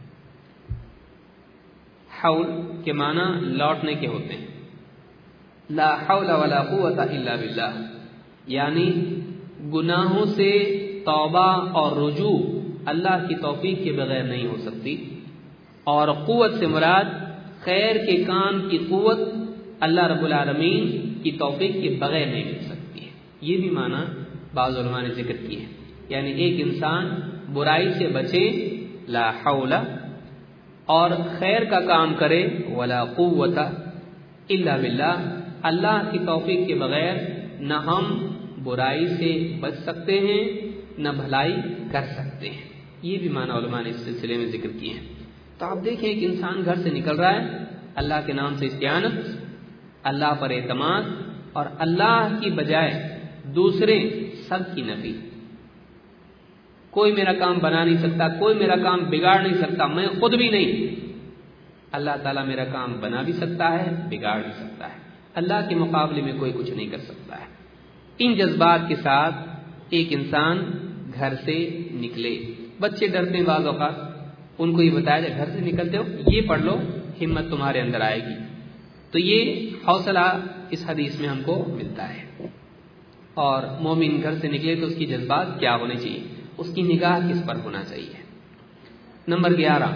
حول کے معنی لوٹنے کے ہوتے ہیں، لا حول ولا قوت الا باللہ، یعنی گناہوں سے توبہ اور رجوع اللہ کی توفیق کے بغیر نہیں ہو سکتی، اور قوت سے مراد خیر کے کام کی قوت اللہ رب العالمین کی توفیق کے بغیر نہیں مل سکتی ہے۔ یہ بھی معنی بعض علماء نے ذکر کی ہے، یعنی ایک انسان برائی سے بچے لا حول، اور خیر کا کام کرے ولا قوت الا باللہ، اللہ کی توفیق کے بغیر نہ ہم برائی سے بچ سکتے ہیں نہ بھلائی کر سکتے ہیں۔ یہ بھی معنی علماء نے اس سلسلے میں ذکر کیے ہیں۔ تو آپ دیکھیں ایک انسان گھر سے نکل رہا ہے، اللہ کے نام سے استعانت، اللہ پر اعتماد، اور اللہ کی بجائے دوسرے سب کی نفی، کوئی میرا کام بنا نہیں سکتا، کوئی میرا کام بگاڑ نہیں سکتا، میں خود بھی نہیں، اللہ تعالیٰ میرا کام بنا بھی سکتا ہے، بگاڑ بھی سکتا ہے، اللہ کے مقابلے میں کوئی کچھ نہیں کر سکتا ہے۔ ان جذبات کے ساتھ ایک انسان گھر سے نکلے۔ بچے ڈرتے ہیں بعض اوقات، ان کو یہ بتایا جائے گھر سے نکلتے ہو یہ پڑھ لو، ہمت تمہارے اندر آئے گی، تو یہ حوصلہ اس حدیث میں ہم کو ملتا ہے۔ اور مومن گھر سے نکلے تو اس کی جذبات کیا ہونے چاہیے، اس کی نگاہ کس پر ہونا چاہیے۔ نمبر 11،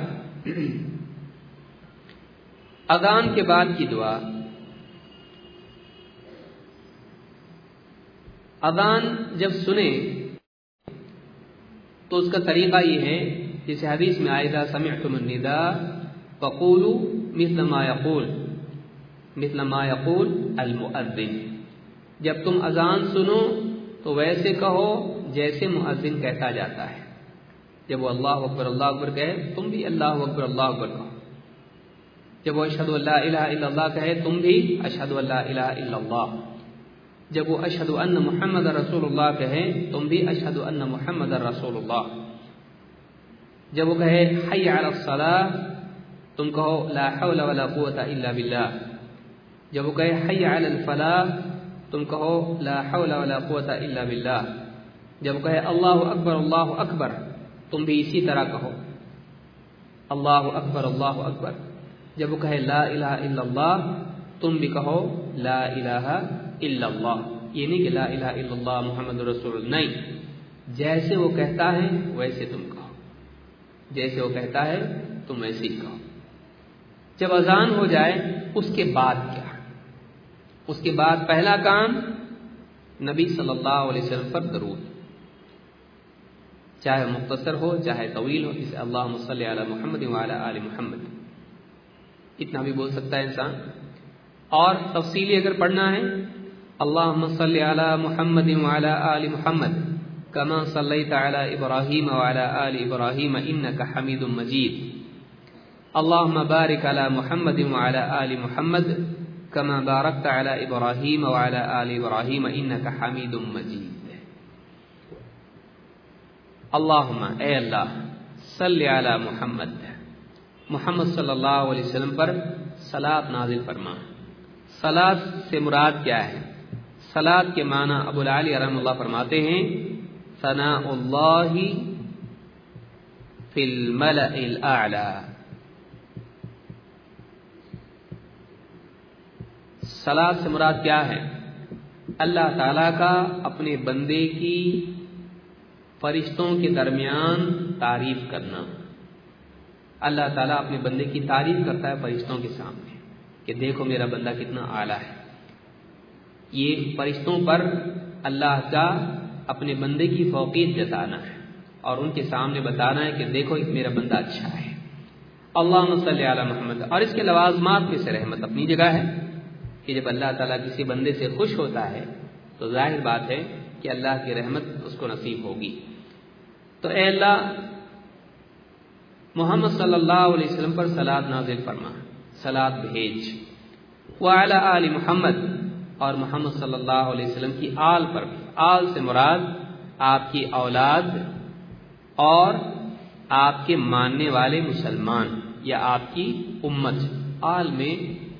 اذان کے بعد کی دعا۔ اذان جب سنے تو اس کا طریقہ یہ ہے، جیسے حدیث میں آئے اذا سمعتم النداء فقولوا مثل ما یقول المؤذن، جب تم اذان سنو تو ویسے کہو جیسے مؤذن کہتا جاتا ہے، جب وہ اللہ اکبر کہے تم بھی اللہ اکبر کہو، جب وہ اشہد ان لا الہ الا اللہ کہے تم بھی اشہد ان لا الہ الا اللہ، جب وہ اشہد ان محمد رسول اللہ کہے تم بھی اشہد ان محمد رسول اللہ، جب وہ کہے حی علی الصلاۃ تم کہو لا حول ولا قوت الا باللہ، جب وہ کہے حی علی الفلاح تم کہو لا حول ولا قوت الا باللہ، جب وہ کہے اللہ اکبر تم بھی اسی طرح کہو اللہ اکبر، جب وہ کہے لا الہ الا اللہ تم بھی کہو لا الہ الا اللہ، یہ نہیں کہ لا الہ الا اللہ محمد رسول اللہ، نہیں، جیسے وہ کہتا ہے ویسے تم کہو، جیسے وہ کہتا ہے تم ویسے ہی کہو۔ جب اذان ہو جائے اس کے بعد کیا؟ اس کے بعد پہلا کام نبی صلی اللہ علیہ وسلم پر درود، چاہے مختصر ہو چاہے طویل ہو، جسے اللہم صلی علی محمد وعلی آل محمد، اتنا بھی بول سکتا ہے انسان، اور تفصیلی اگر پڑھنا ہے اللہم صلی علی محمد وعلی آل محمد کما صلیت علی ابراہیم وعلی آل ابراہیم انک حمید مجید، اللہم بارک علی محمد وعلی آل محمد کما بارکت علی ابراہیم وعلی آل ابراہیم انک حمید مجید۔ اللہم اے اللہ صلی علی محمد، محمد صلی اللہ علیہ وسلم پر صلاۃ نازل فرما۔ صلاۃ سے مراد کیا ہے؟ صلاۃ کے معنی ابو العالی رحمہ اللہ فرماتے ہیں ثناء اللہ فی الملأ الاعلی۔ صلاۃ سے مراد کیا ہے؟ اللہ تعالی کا اپنے بندے کی فرشتوں کے درمیان تعریف کرنا۔ اللہ تعالیٰ اپنے بندے کی تعریف کرتا ہے فرشتوں کے سامنے کہ دیکھو میرا بندہ کتنا اعلیٰ ہے۔ یہ فرشتوں پر اللہ کا اپنے بندے کی فوقیت جتانا ہے اور ان کے سامنے بتانا ہے کہ دیکھو میرا بندہ اچھا ہے۔ اللہم صلی علی محمد۔ اور اس کے لوازمات میں سے رحمت اپنی جگہ ہے کہ جب اللہ تعالیٰ کسی بندے سے خوش ہوتا ہے تو ظاہر بات ہے کہ اللہ کی رحمت اس کو نصیب ہوگی۔ تو اے اللہ محمد صلی اللہ علیہ وسلم پر صلاۃ نازل فرما، صلاۃ بھیج۔ وعلی آل محمد، اور محمد صلی اللہ علیہ وسلم کی آل پر بھی۔ آل سے مراد آپ کی اولاد اور آپ کے ماننے والے مسلمان یا آپ کی امت۔ آل میں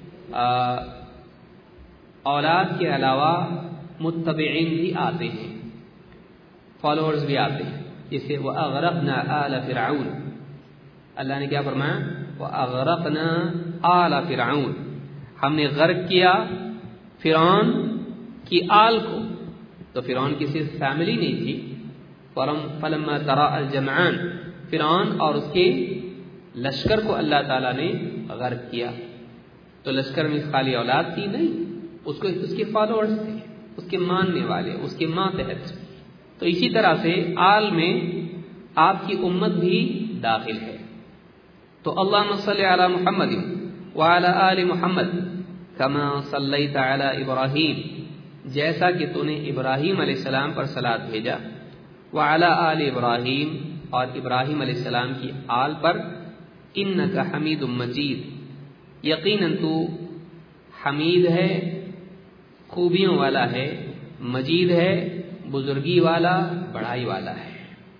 اولاد کے علاوہ متبعین بھی آتے ہیں، فالوورز بھی آتے ہیں، جسے وَأَغْرَقْنَا آلَ فِرْعَوْنَ، اللہ نے کیا فرمایا؟ وَأَغْرَقْنَا آلَ فِرْعَوْنَ، ہم نے غرق کیا فرعون کی آل کو۔ تو فرعون کی صرف فیملی نہیں تھی، فَلَمَّا تَرَاءَ الْجَمْعَانِ، فرعون اور اس کے لشکر کو اللہ تعالیٰ نے غرق کیا۔ تو لشکر میں خالی اولاد تھی نہیں، اس کے فالوورز تھے، اس کے ماننے والے، اس کے ماتحت۔ تو اسی طرح سے آل میں آپ کی امت بھی داخل ہے۔ تو اللہم صلی علی محمد وعلی آل محمد کما صلیت علی ابراہیم، جیسا کہ تو نے ابراہیم علیہ السلام پر صلاۃ بھیجا، وعلی آل ابراہیم، اور ابراہیم علیہ السلام کی آل پر، انک حمید مجید، یقیناً تو حمید ہے، خوبیوں والا ہے، مجید ہے، بزرگی والا، بڑائی والا ہے۔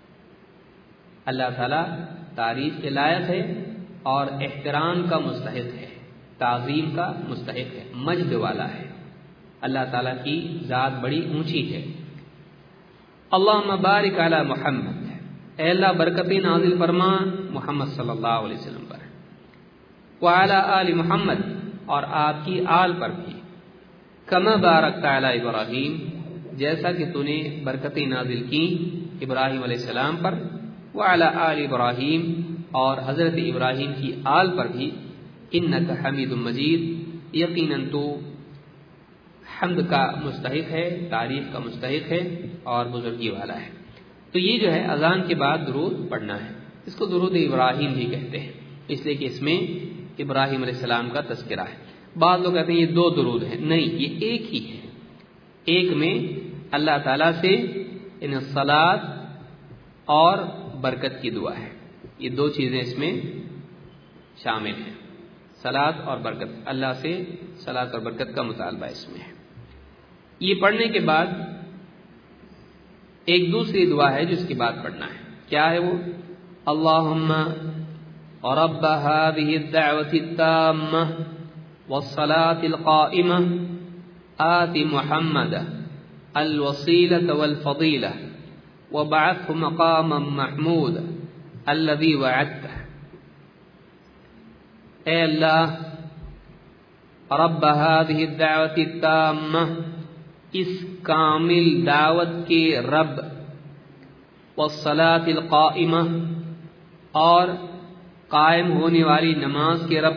اللہ تعالیٰ تعریف کے لائق ہے اور احترام کا مستحق ہے، تعظیم کا مستحق ہے، مجد والا ہے۔ اللہ تعالیٰ کی ذات بڑی اونچی ہے۔ اللہم بارک علی محمد، اے اللہ برکتیں نازل فرما محمد صلی اللہ علیہ وسلم پر، وعلی آل محمد، اور آپ کی آل پر بھی، کما بارکت علی ابراہیم، جیسا کہ تو نے برکتیں نازل کی ابراہیم علیہ السلام پر، وعلی آل ابراہیم، اور حضرت ابراہیم کی آل پر بھی، انک حمید مجید، یقیناً تو حمد کا مستحق ہے، تعریف کا مستحق ہے اور بزرگی والا ہے۔ تو یہ جو ہے اذان کے بعد درود پڑھنا ہے، اس کو درود ابراہیم بھی کہتے ہیں، اس لیے کہ اس میں ابراہیم علیہ السلام کا تذکرہ ہے۔ بعض لوگ کہتے ہیں یہ دو درود ہیں، نہیں، یہ ایک ہی ہے۔ ایک میں اللہ تعالیٰ سے صلاۃ اور برکت کی دعا ہے، یہ دو چیزیں اس میں شامل ہیں، صلاۃ اور برکت، اللہ سے صلاۃ اور برکت کا مطالبہ اس میں ہے۔ یہ پڑھنے کے بعد ایک دوسری دعا ہے جس کی بات پڑھنا ہے، کیا ہے وہ؟ اللہم رب هذه الدعوة التامة والصلاة القائمة آت محمد الوسيلة والفضيلة وابعثه مقاما محمودا الذي وعدته۔ اے اللہ رب هذه الدعوة التامة، اس کامل دعوت کے رب، والصلاة القائمة، اور قائم ہونے والی نماز کے رب،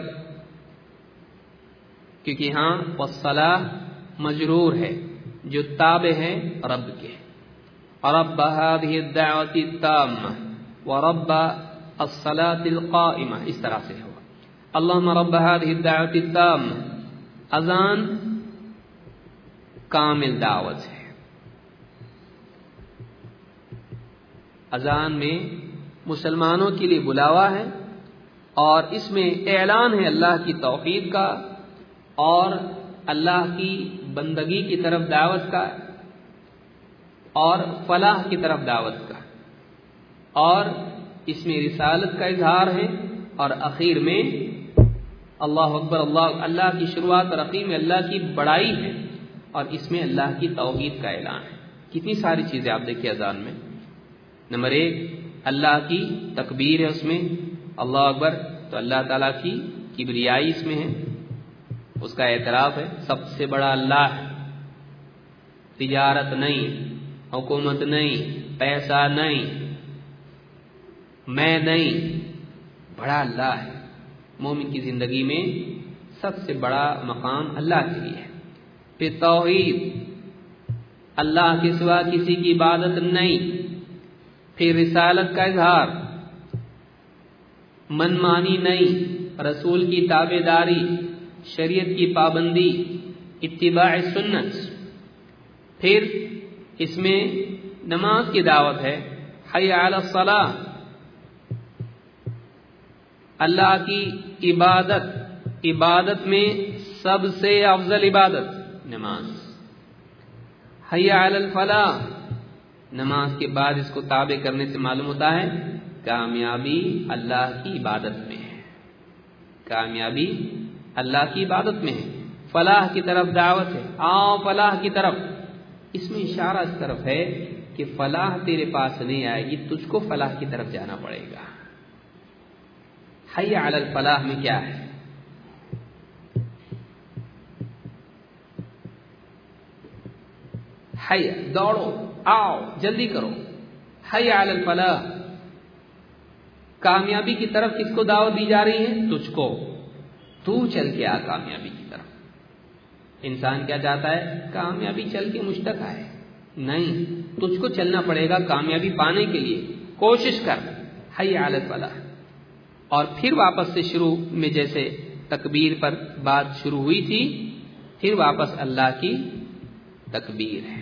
کیونکہ ہاں والصلاة مجرور ہے جو تابع ہے رب کے، رب هذه الدعوة التامة ورب الصلاة القائمة، اس طرح سے ہوا۔ اللہم رب هذه الدعوة التامة، اذان کامل دعوت ہے، اذان میں مسلمانوں کے لیے بلاوا ہے اور اس میں اعلان ہے اللہ کی توحید کا اور اللہ کی بندگی کی طرف دعوت کا اور فلاح کی طرف دعوت کا، اور اس میں رسالت کا اظہار ہے اور اخیر میں اللہ اکبر، اللہ کی شروعات اور اخیر میں اللہ کی بڑائی ہے، اور اس میں اللہ کی توحید کا اعلان ہے۔ کتنی ساری چیزیں آپ دیکھیے اذان میں۔ نمبر 1 اللہ کی تکبیر ہے، اس میں اللہ اکبر، تو اللہ تعالیٰ کی کبریائی اس میں ہے، اس کا اعتراف ہے سب سے بڑا اللہ ہے، تجارت نہیں، حکومت نہیں، پیسہ نہیں، میں نہیں، بڑا اللہ ہے۔ مومن کی زندگی میں سب سے بڑا مقام اللہ کے لیے ہے۔ پھر توحید، اللہ کے سوا کسی کی عبادت نہیں۔ پھر رسالت کا اظہار، من مانی نہیں، رسول کی تابع داری، شریعت کی پابندی، اتباع سنت۔ پھر اس میں نماز کی دعوت ہے، حی علی الصلاۃ، اللہ کی عبادت میں سب سے افضل عبادت نماز، حی علی الفلاح۔ نماز کے بعد اس کو تابع کرنے سے معلوم ہوتا ہے کامیابی اللہ کی عبادت میں ہے، کامیابی اللہ کی عبادت میں ہے۔ فلاح کی طرف دعوت ہے، آؤ فلاح کی طرف، اس میں اشارہ اس طرف ہے کہ فلاح تیرے پاس نہیں آئے گی، تجھ کو فلاح کی طرف جانا پڑے گا۔ حی علی الفلاح میں کیا ہے؟ حی، دوڑو، آؤ، جلدی کرو۔ حی علی الفلاح، کامیابی کی طرف کس کو دعوت دی جا رہی ہے؟ تجھ کو، تو چل کے آ کامیابی کی طرف۔ انسان کیا چاہتا ہے؟ کامیابی چل کے مجھ تک آئے، نہیں، تجھ کو چلنا پڑے گا کامیابی پانے کے لیے، کوشش کر، حی علی الفلاح۔ اور پھر واپس سے شروع میں جیسے تکبیر پر بات شروع ہوئی تھی، پھر واپس اللہ کی تکبیر ہے،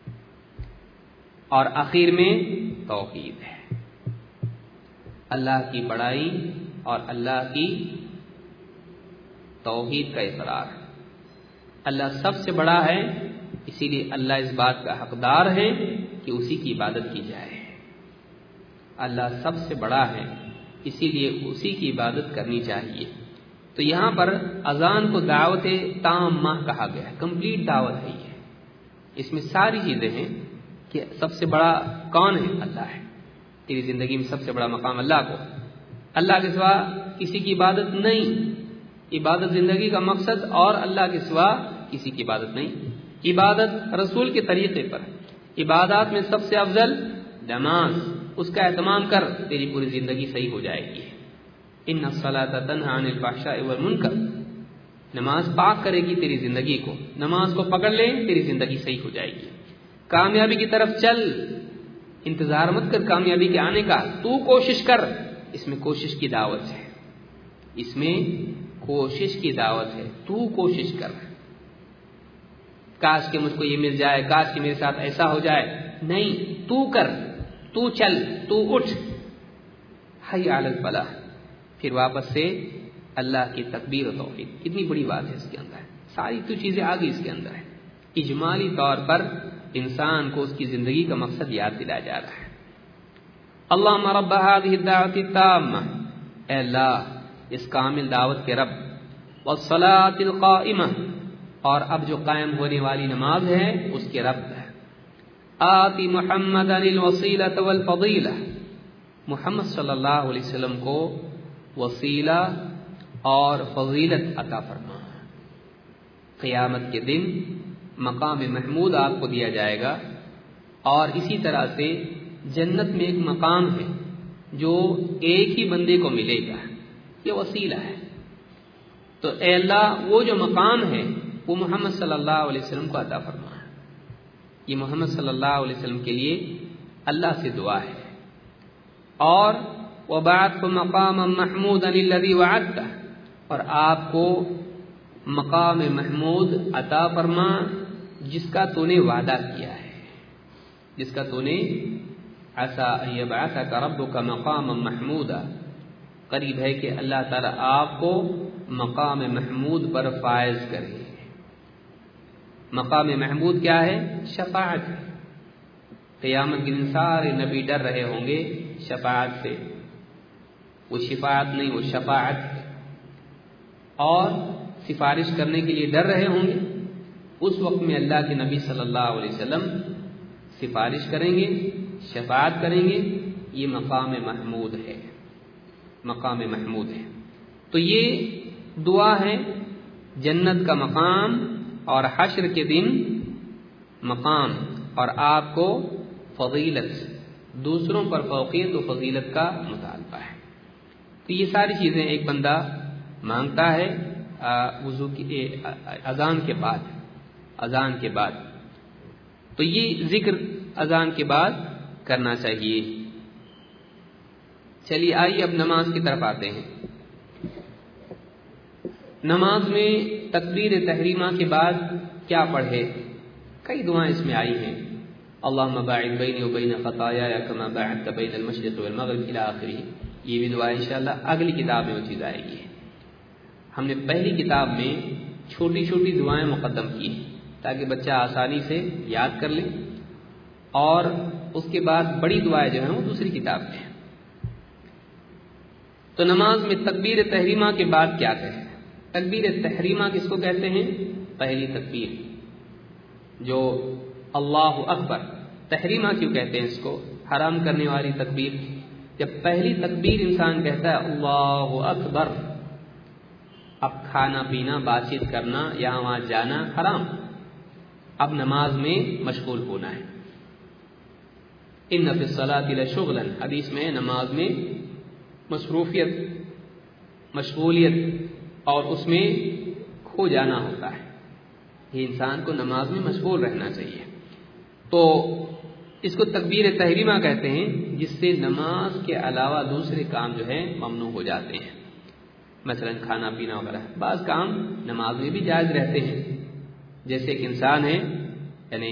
اور آخر میں توحید ہے، اللہ کی بڑائی اور اللہ کی توحید کا اقرار۔ اللہ سب سے بڑا ہے، اسی لیے اللہ اس بات کا حقدار ہے کہ اسی کی عبادت کی جائے۔ اللہ سب سے بڑا ہے، اسی لیے اسی کی عبادت کرنی چاہیے۔ تو یہاں پر اذان کو دعوت تامہ کہا گیا ہے، کمپلیٹ دعوت ہے یہ۔ اس میں ساری چیزیں ہیں کہ سب سے بڑا کون ہے؟ اللہ ہے۔ تیری زندگی میں سب سے بڑا مقام اللہ کو، اللہ کے سوا کسی کی عبادت نہیں، عبادت زندگی کا مقصد، اور اللہ کے سوا کسی کی عبادت نہیں۔ عبادت رسول کے طریقے پر، عبادات میں سب سے افضل نماز، اس کا اہتمام کر، تیری پوری زندگی صحیح ہو جائے گی۔ ان الصلاۃ تنہی عن الفحشاء والمنکر، نماز پاک کرے گی تیری زندگی کو، نماز کو پکڑ لے تیری زندگی صحیح ہو جائے گی۔ کامیابی کی طرف چل، انتظار مت کر کامیابی کے آنے کا، تو کوشش کر، اس میں کوشش کی دعوت ہے، اس میں کوشش کی دعوت ہے، تو کوشش کر۔ کاش کہ مجھ کو یہ مل جائے، کاش کہ میرے ساتھ ایسا ہو جائے، نہیں، تو کر، تو چل، تو اٹھ، حی علی الفلاح۔ پھر واپس سے اللہ کی تکبیر و توحید۔ کتنی بڑی بات ہے اس کے اندر، ساری تو چیزیں آگے اس کے اندر ہیں۔ اجمالی طور پر انسان کو اس کی زندگی کا مقصد یاد دلایا جا رہا ہے۔ اللہم رب هذه الدعوة التامة، اے اللہ اس کامل دعوت کے رب، والصلاة القائمة، اور اب جو قائم ہونے والی نماز ہے اس کے رب ہے، آتی محمدا الوسیلۃ والفضیلہ، محمد صلی اللہ علیہ وسلم کو وسیلہ اور فضیلت عطا فرما۔ قیامت کے دن مقام محمود آپ کو دیا جائے گا، اور اسی طرح سے جنت میں ایک مقام ہے جو ایک ہی بندے کو ملے گا، یہ وسیلہ ہے۔ تو اے اللہ وہ جو مقام ہے وہ محمد صلی اللہ علیہ وسلم کو عطا فرما۔ یہ محمد صلی اللہ علیہ وسلم کے لیے اللہ سے دعا ہے۔ اور وَبَعَثْتُ مَقَامًا مَحْمُودًا الَّذِي وَعَدتَّهُ، اور آپ کو مقام محمود عطا فرما جس کا تو نے وعدہ کیا ہے، جس کا تو نے عَسَىٰ أَن يَبْعَثَكَ رَبُّكَ مَقَامًا مَحْمُودًا، قریب ہے کہ اللہ تعالیٰ آپ کو مقام محمود پر فائز کرے۔ مقام محمود کیا ہے؟ شفاعت ہے۔ قیامت کے دن سارے نبی ڈر رہے ہوں گے شفاعت سے، وہ شفاعت نہیں، وہ شفاعت ہے۔ اور سفارش کرنے کے لیے ڈر رہے ہوں گے، اس وقت میں اللہ کے نبی صلی اللہ علیہ وسلم سفارش کریں گے، شفاعت کریں گے۔ یہ مقام محمود ہے، مقام محمود ہے۔ تو یہ دعا ہے جنت کا مقام اور حشر کے دن مقام، اور آپ کو فضیلت، دوسروں پر فوقیت و فضیلت کا مطالبہ ہے۔ تو یہ ساری چیزیں ایک بندہ مانگتا ہے وضو کی اذان کے بعد، اذان کے بعد۔ تو یہ ذکر اذان کے بعد کرنا چاہیے۔ چلیے آئیے اب نماز کی طرف آتے ہیں۔ نماز میں تکبیر تحریمہ کے بعد کیا پڑھے؟ کئی دعائیں اس میں آئی ہیں۔ اللہم باعد بینی و بین خطایایا کما باعدت بین المشرق والمغرب الی آخرہ۔ یہ بھی دعا انشاءاللہ اگلی کتاب میں وہ چیز آئے گی۔ ہم نے پہلی کتاب میں چھوٹی چھوٹی دعائیں مقدم کی تاکہ بچہ آسانی سے یاد کر لے، اور اس کے بعد بڑی دعائیں جو ہیں وہ دوسری کتاب میں ہیں۔ تو نماز میں تکبیر تحریمہ کے بعد کیا کہیں؟ تکبیر تحریمہ کس کو کہتے ہیں؟ پہلی تکبیر جو اللہ اکبر، تحریمہ کیوں کہتے ہیں اس کو؟ حرام کرنے والی تکبیر۔ جب پہلی تکبیر انسان کہتا ہے اللہ اکبر، اب کھانا پینا، بات چیت کرنا، یہاں وہاں جانا حرام، اب نماز میں مشغول ہونا ہے۔ ان فی الصلاۃ لشغلا، حدیث میں نماز میں مصروفیت، مشغولیت اور اس میں کھو جانا ہوتا ہے۔ یہ انسان کو نماز میں مشغول رہنا چاہیے۔ تو اس کو تکبیر تحریمہ کہتے ہیں، جس سے نماز کے علاوہ دوسرے کام جو ہیں ممنوع ہو جاتے ہیں، مثلا کھانا پینا وغیرہ۔ بعض کام نماز میں بھی جائز رہتے ہیں، جیسے ایک انسان ہے، یعنی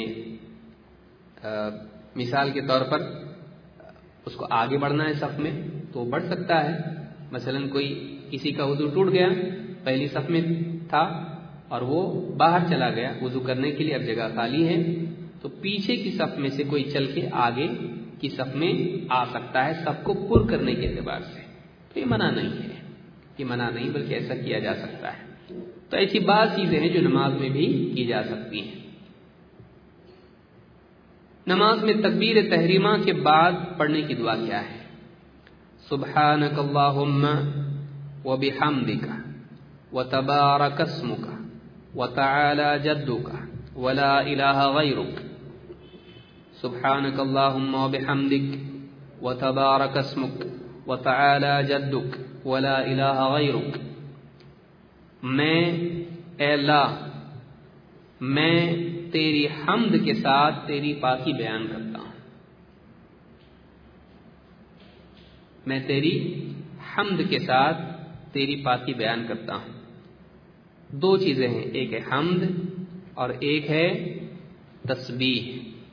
مثال کے طور پر اس کو آگے بڑھنا ہے صف میں تو وہ بڑھ سکتا ہے۔ مثلا کوئی کسی کا وضو ٹوٹ گیا، پہلی صف میں تھا اور وہ باہر چلا گیا وضو کرنے کے لیے، اب جگہ خالی ہے، تو پیچھے کی صف میں سے کوئی چل کے آگے کی صف میں آ سکتا ہے، سب کو پر کرنے کے اعتبار سے۔ تو یہ منع نہیں ہے، یہ منع نہیں، بلکہ ایسا کیا جا سکتا ہے۔ تو ایسی بعض چیزیں ہیں جو نماز میں بھی کی جا سکتی ہیں۔ نماز میں تکبیر تحریمہ کے بعد پڑھنے کی دعا کیا ہے؟ سبحانک اللہم وبحمدک وتبارک اسمک وتعالی جدک ولا الہ غیرک۔ سبحانک اللہم وبحمدک وتبارک اسمک وتعالی جدک ولا الہ غیرک۔ میں، اے اللہ، میں تیری حمد کے ساتھ تیری پاکی بیان کرتا ہوں، میں تیری حمد کے ساتھ تیری پاکی بیان کرتا ہوں۔ دو چیزیں ہیں، ایک ہے حمد اور ایک ہے تسبیح،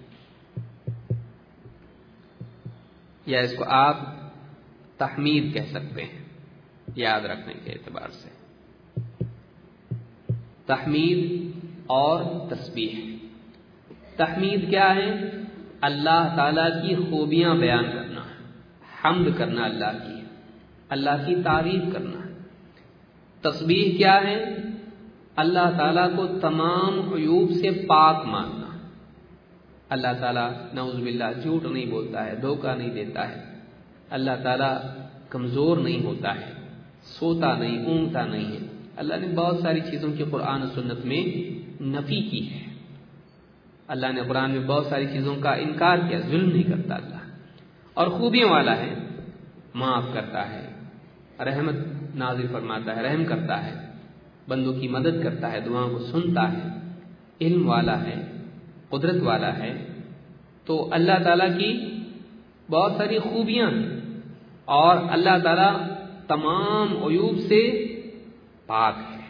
یا اس کو آپ تحمید کہہ سکتے ہیں یاد رکھنے کے اعتبار سے۔ تحمید اور تسبیح۔ تحمید کیا ہے؟ اللہ تعالیٰ کی خوبیاں بیان کرنا، حمد کرنا اللہ کی تعریف کرنا۔ تسبیح کیا ہے؟ اللہ تعالیٰ کو تمام عیوب سے پاک ماننا۔ اللہ تعالیٰ نعوذ باللہ جھوٹ نہیں بولتا ہے، دھوکہ نہیں دیتا ہے، اللہ تعالیٰ کمزور نہیں ہوتا ہے، سوتا نہیں، اونگتا نہیں ہے۔ اللہ نے بہت ساری چیزوں کی قرآن و سنت میں نفی کی ہے۔ اللہ نے قرآن میں بہت ساری چیزوں کا انکار کیا، ظلم نہیں کرتا اللہ، اور خوبیوں والا ہے، معاف کرتا ہے، رحمت نازل فرماتا ہے، رحم کرتا ہے، بندوں کی مدد کرتا ہے، دعاؤں کو سنتا ہے، علم والا ہے، قدرت والا ہے۔ تو اللہ تعالیٰ کی بہت ساری خوبیاں ہیں، اور اللہ تعالیٰ تمام عیوب سے پاک ہے۔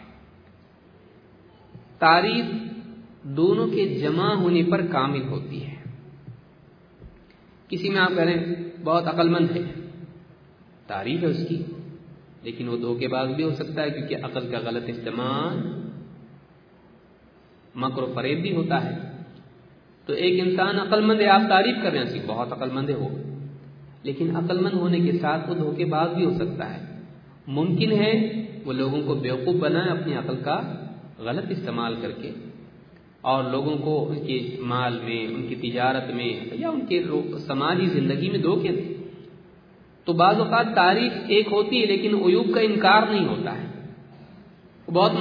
تعریف دونوں کے جمع ہونے پر کامل ہوتی ہے۔ کسی میں آپ کہیں بہت عقل مند ہے، تعریف ہے اس کی، لیکن وہ دھوکے باز بھی ہو سکتا ہے، کیونکہ عقل کا غلط استعمال مکر و فریب بھی ہوتا ہے۔ تو ایک انسان عقل مند ہے، آپ تعریف کر رہے ہیں اس کی، بہت عقل مند ہے وہ، لیکن عقل مند ہونے کے ساتھ وہ دھوکے باز بھی ہو سکتا ہے. ممکن ہے وہ لوگوں کو بیوقوف بنائے اپنی عقل کا غلط استعمال کر کے، اور لوگوں کو ان کے مال میں، ان کی تجارت میں یا ان کے سماجی زندگی میں دھوکے دیں. تو بعض اوقات تعریف ایک ہوتی ہے لیکن عیوب کا انکار نہیں ہوتا ہے. وہ بہت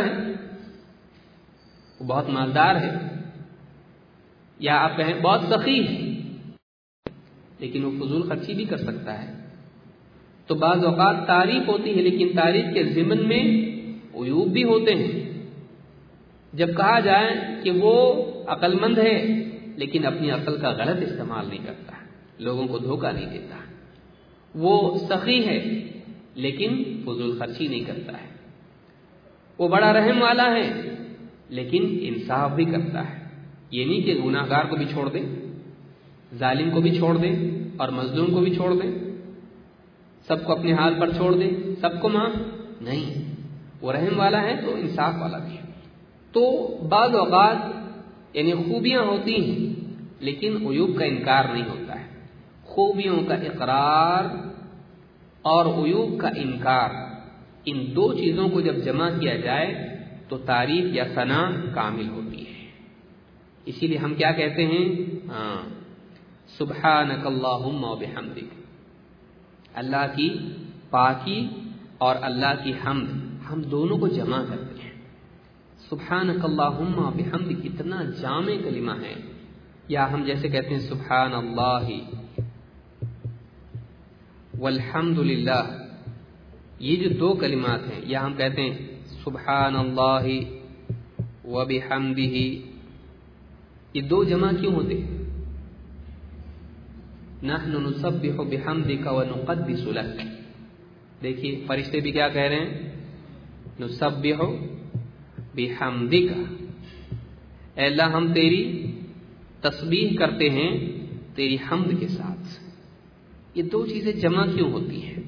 مالدار ہے، یا آپ کہیں بہت سخی ہے، لیکن وہ فضول خرچی بھی کر سکتا ہے. تو بعض اوقات تعریف ہوتی ہے لیکن تعریف کے ضمن میں عیوب بھی ہوتے ہیں. جب کہا جائے کہ وہ عقل مند ہے لیکن اپنی عقل کا غلط استعمال نہیں کرتا، لوگوں کو دھوکہ نہیں دیتا، وہ سخی ہے لیکن فضول خرچی نہیں کرتا ہے، وہ بڑا رحم والا ہے لیکن انصاف بھی کرتا ہے. یہ نہیں کہ گناہ گار کو بھی چھوڑ دے، ظالم کو بھی چھوڑ دے اور مظلوم کو بھی چھوڑ دے، سب کو اپنے حال پر چھوڑ دے، سب کو معاف نہیں. وہ رحم والا ہے تو انصاف والا بھی ہے. تو بعض اوقات یعنی خوبیاں ہوتی ہیں لیکن عیوب کا انکار نہیں ہوتا ہے. خوبیوں کا اقرار اور عیوب کا انکار، ان دو چیزوں کو جب جمع کیا جائے تو تعریف یا ثنا کامل ہوتی ہے. اسی لیے ہم کیا کہتے ہیں؟ سبحانک اللہم و بحمدک. اللہ کی پاکی اور اللہ کی حمد، ہم دونوں کو جمع کرتے ہیں. سبحانک اللہم و بحمدک اتنا جامع کلمہ ہے. یا ہم جیسے کہتے ہیں سبحان اللہ والحمد للہ، یہ جو دو کلمات ہیں، یا ہم کہتے ہیں سبحان اللہ وبحمدہ، یہ دو جمع کیوں ہوتے ہیں؟ نحن نسبح بحمدک ونقدس لک. دیکھیے فرشتے بھی کیا کہہ رہے ہیں؟ نسبح بحمدک، اے اللہ ہم تیری تسبیح کرتے ہیں تیری حمد کے ساتھ. یہ دو چیزیں جمع کیوں ہوتی ہیں؟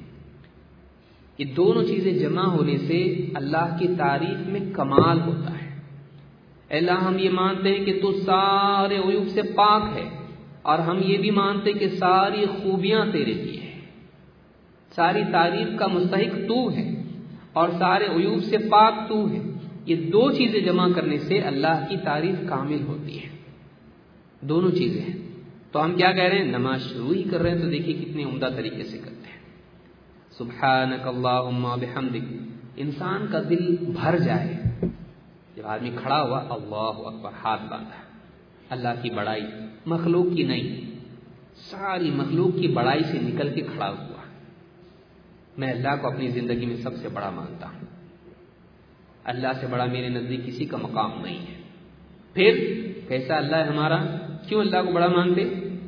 یہ دونوں چیزیں جمع ہونے سے اللہ کی تعریف میں کمال ہوتا ہے. اے اللہ ہم یہ مانتے ہیں کہ تو سارے عیوب سے پاک ہے، اور ہم یہ بھی مانتے کہ ساری خوبیاں تیرے کی ہیں، ساری تعریف کا مستحق تو ہے اور سارے عیوب سے پاک تو ہے. یہ دو چیزیں جمع کرنے سے اللہ کی تعریف کامل ہوتی ہے. دونوں چیزیں ہیں. تو ہم کیا کہہ رہے ہیں؟ نماز شروع ہی کر رہے ہیں تو دیکھیے کتنے عمدہ طریقے سے کرتے ہیں. سبحانک اللہم بحمدک، انسان کا دل بھر جائے. جب آدمی کھڑا ہوا اللہ اکبر، ہاتھ باندھا، اللہ کی بڑائی، مخلوق کی نہیں، ساری مخلوق کی بڑائی سے نکل کے کھڑا ہوا. میں اللہ کو اپنی زندگی میں سب سے بڑا مانتا ہوں، اللہ سے بڑا میرے نزدیک کسی کا مقام نہیں ہے. پھر کیسا اللہ ہے ہمارا؟ کیوں اللہ کو بڑا مانتے؟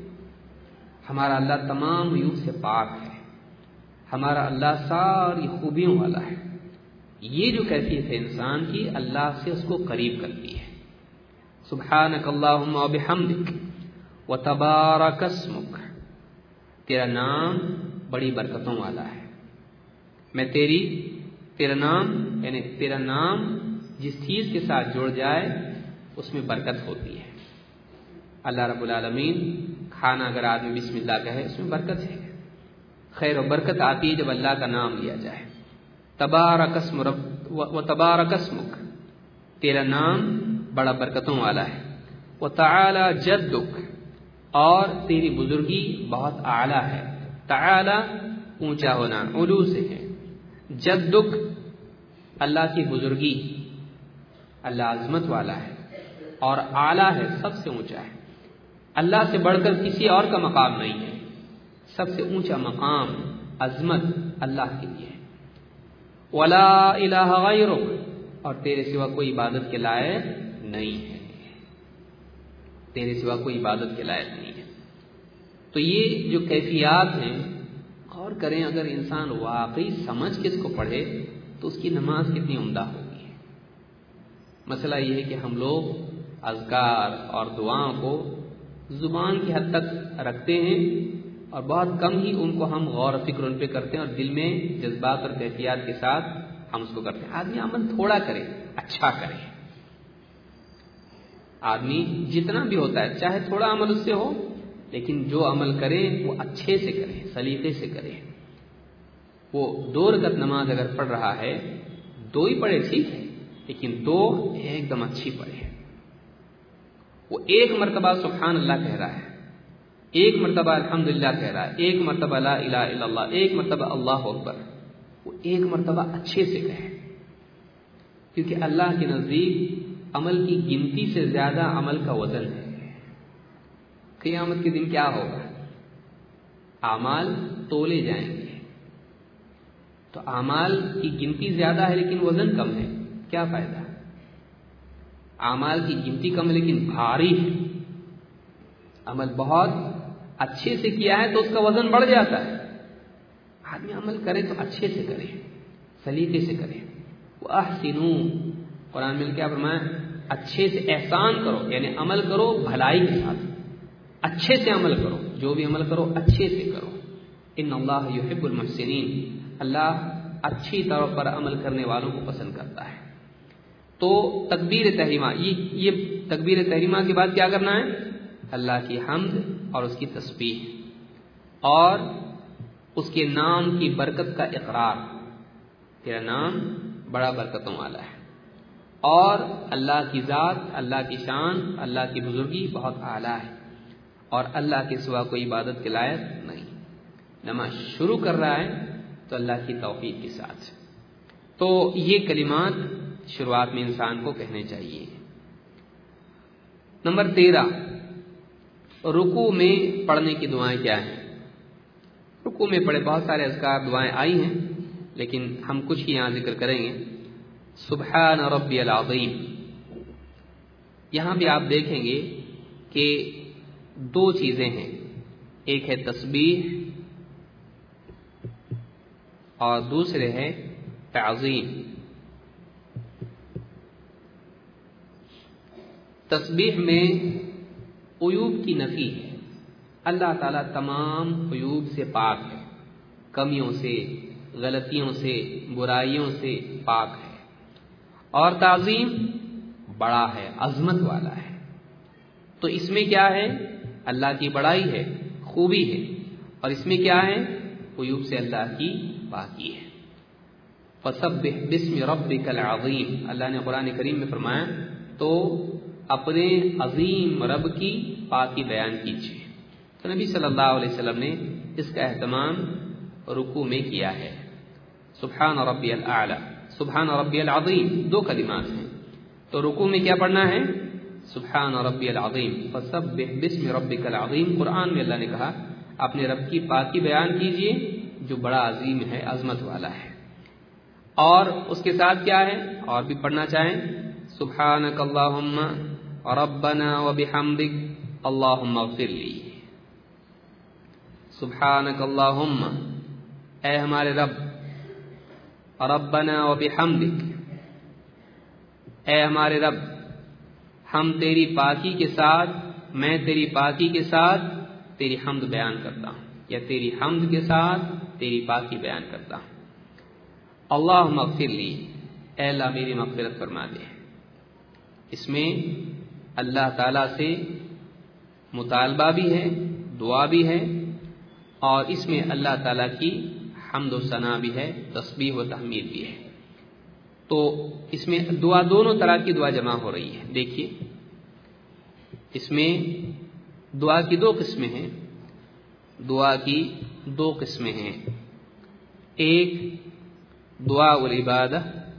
ہمارا اللہ تمام عیوب سے پاک ہے، ہمارا اللہ ساری خوبیوں والا ہے. یہ جو کیفیت ہے انسان کی، اللہ سے اس کو قریب کرتی ہے. سبحانک اللہم و بحمدک وتبارک اسمک، تیرا نام بڑی برکتوں والا ہے. میں تیرا نام یعنی تیرا نام جس چیز کے ساتھ جڑ جائے اس میں برکت ہوتی ہے. اللہ رب العالمین، کھانا اگر آدمی بسم اللہ کہے اس میں برکت ہے. خیر و برکت آتی ہے جب اللہ کا نام لیا جائے. تبارک اسم رب و تبارک اسمک، تیرا نام بڑا برکتوں والا ہے. وتعالی جدک، اور تیری بزرگی بہت اعلیٰ ہے. تعالی اونچا ہونا، علو سے ہے. جدک اللہ کی بزرگی، اللہ عظمت والا ہے اور اعلیٰ ہے، سب سے اونچا ہے. اللہ سے بڑھ کر کسی اور کا مقام نہیں ہے. سب سے اونچا مقام، عظمت اللہ کے لیے ہے. ولا الہ غیرک، اور تیرے سوا کوئی عبادت کے لائق نہیں ہے. تیرے سوا کوئی عبادت کے لائق نہیں ہے. تو یہ جو کیفیات ہیں، غور کریں، اگر انسان واقعی سمجھ کے اس کو پڑھے تو اس کی نماز کتنی عمدہ ہوگی. مسئلہ یہ ہے کہ ہم لوگ اذکار اور دعاؤں کو زبان کی حد تک رکھتے ہیں اور بہت کم ہی ان کو ہم غور و فکر ان پہ کرتے ہیں، اور دل میں جذبات اور کیفیات کے ساتھ ہم اس کو کرتے ہیں. آدمی عمل تھوڑا کرے، اچھا کرے. آدمی جتنا بھی ہوتا ہے چاہے تھوڑا عمل اس سے ہو لیکن جو عمل کرے وہ اچھے سے کرے، سلیقے سے کرے۔ وہ 2 رکعت نماز اگر پڑھ رہا ہے، 2 ہی پڑھے ٹھیک ہے، لیکن 2 ایک دم اچھی پڑھے۔ وہ 1 مرتبہ سبحان اللہ کہہ رہا ہے، 1 مرتبہ الحمدللہ کہہ رہا ہے، 1 مرتبہ لا الہ الا اللہ، 1 مرتبہ اللہ اکبر، وہ 1 مرتبہ اچھے سے کہے، کیونکہ اللہ کے نزدیک عمل کی گنتی سے زیادہ عمل کا وزن ہے۔ قیامت کے دن کیا ہوگا؟ اعمال تولے جائیں گے، تو اعمال کی گنتی زیادہ ہے لیکن وزن کم ہے، کیا فائدہ؟ اعمال کی گنتی کم ہے لیکن بھاری ہے، عمل بہت اچھے سے کیا ہے تو اس کا وزن بڑھ جاتا ہے۔ آدمی عمل کرے تو اچھے سے کرے، سلیقے سے کرے۔ وَأَحْسِنُوا، قرآن میں کیا فرمایا؟ اچھے سے احسان کرو، یعنی عمل کرو بھلائی کے ساتھ، اچھے سے عمل کرو، جو بھی عمل کرو اچھے سے کرو۔ ان اللہ یحب المحسنین، اللہ اچھی طور پر عمل کرنے والوں کو پسند کرتا ہے۔ تو تکبیر تحریمہ، یہ تکبیر تحریمہ کے بعد کیا کرنا ہے؟ اللہ کی حمد اور اس کی تسبیح اور اس کے نام کی برکت کا اقرار، تیرا نام بڑا برکتوں والا ہے، اور اللہ کی ذات، اللہ کی شان، اللہ کی بزرگی بہت اعلیٰ ہے، اور اللہ کے سوا کوئی عبادت کے لائق نہیں۔ نماز شروع کر رہا ہے تو اللہ کی توفیق کے ساتھ۔ تو یہ کلمات شروعات میں انسان کو کہنے چاہیے۔ نمبر 13، رکوع میں پڑھنے کی دعائیں کیا ہیں؟ رکوع میں پڑھے بہت سارے اذکار دعائیں آئی ہیں، لیکن ہم کچھ ہی یہاں ذکر کریں گے۔ سبحان ربی العظیم، یہاں بھی آپ دیکھیں گے کہ 2 چیزیں ہیں، ایک ہے تسبیح اور دوسرے ہے تعظیم۔ تسبیح میں عیوب کی نفی ہے، اللہ تعالیٰ تمام عیوب سے پاک ہے، کمیوں سے، غلطیوں سے، برائیوں سے پاک ہے۔ اور تعظیم بڑا ہے، عظمت والا ہے، تو اس میں کیا ہے؟ اللہ کی بڑائی ہے، خوبی ہے، اور اس میں کیا ہے؟ عیوب سے اللہ کی پاکی ہے۔ فسبح باسم ربک العظیم، اللہ نے قرآن کریم میں فرمایا تو اپنے عظیم رب کی پاکی بیان کیجیے۔ تو نبی صلی اللہ علیہ وسلم نے اس کا اہتمام رکوع میں کیا ہے۔ سبحان ربی الاعلی، سبحان ربی العظیم 2 کلمات ہیں، تو رکوع میں کیا پڑھنا ہے؟ سبحان ربی العظیم، فسبح باسم ربک العظیم۔ قرآن میں اللہ نے کہا اپنے رب کی پاکی بیان کیجیے جو بڑا عظیم ہے، عظمت والا ہے۔ اور اس کے ساتھ کیا ہے؟ اور بھی پڑھنا چاہیں، سبحانک اللہم ربنا وبحمدک اللہم اغفر لی۔ سبحانک اللہم، اے ہمارے رب، ربنا وبحمدک، اے ہمارے رب، ہم تیری پاکی کے ساتھ، میں تیری پاکی کے ساتھ تیری حمد بیان کرتا ہوں، یا تیری حمد کے ساتھ تیری پاکی بیان کرتا ہوں۔ اللہم اغفر لی، اے اللہ میری مغفرت فرما دے۔ اس میں اللہ تعالیٰ سے مطالبہ بھی ہے، دعا بھی ہے، اور اس میں اللہ تعالیٰ کی حمد و ثنا بھی ہے، تسبیح و تحمید بھی ہے۔ تو اس میں دعا، دونوں طرح کی دعا جمع ہو رہی ہے۔ دیکھیے اس میں دعا کی 2 قسمیں ہیں، دعا کی 2 قسمیں ہیں، ایک دعا العبادہ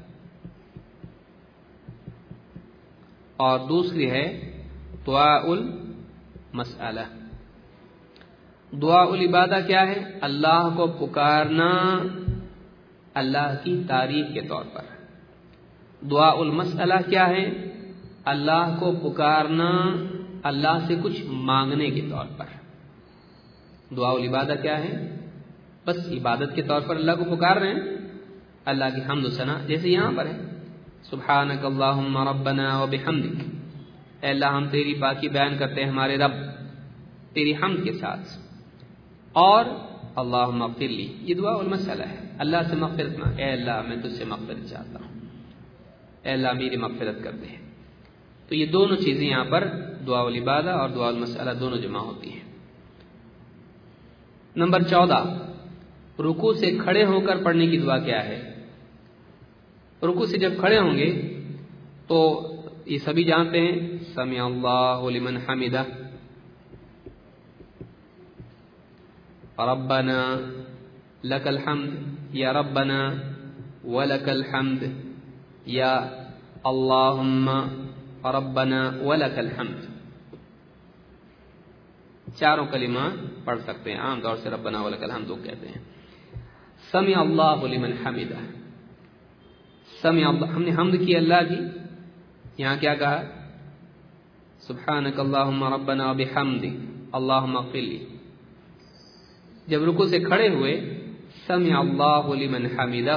اور دوسری ہے دعا المسئلہ۔ دعا العبادہ کیا ہے؟ اللہ کو پکارنا اللہ کی تعریف کے طور پر۔ دعا المسئلہ کیا ہے؟ اللہ کو پکارنا اللہ سے کچھ مانگنے کے طور پر۔ دعا العبادہ کیا ہے؟ بس عبادت کے طور پر اللہ کو پکار رہے ہیں، اللہ کی حمد و ثنا، جیسے یہاں پر ہے سبحانک اللہم ربنا وبحمدک، اے اللہ ہم تیری پاکی بیان کرتے ہیں ہمارے رب تیری حمد کے ساتھ، اور اللہم اغفر لی، یہ دعا المسئلہ ہے، اللہ سے مغفرت مانگ، اے اللہ میں تجھ سے مغفرت چاہتا ہوں، اے اللہ میری مغفرت کر دے۔ تو یہ دونوں چیزیں یہاں پر دعا العبادہ اور دعا المسئلہ دونوں جمع ہوتی ہیں۔ نمبر 14، رکوع سے کھڑے ہو کر پڑھنے کی دعا کیا ہے؟ رکوع سے جب کھڑے ہوں گے تو یہ سبھی جانتے ہیں، سمع اللہ لمن حمدہ، ربنا لک الحمد، یا ربنا ولک الحمد، یا اللہم ربنا ولک الحمد، چاروں کلمہ پڑھ سکتے ہیں، عام طور سے ربنا ولک الحمد کہتے ہیں۔ سمع اللہ لمن حمدہ، سمع اللہ، ہم نے حمد کی اللہ کی، یہاں کیا کہا؟ سبحانک اللہم ربنا بحمدک اللہم اغفر لی۔ جب رکوع سے کھڑے ہوئے، سمع اللہ لمن حمدہ،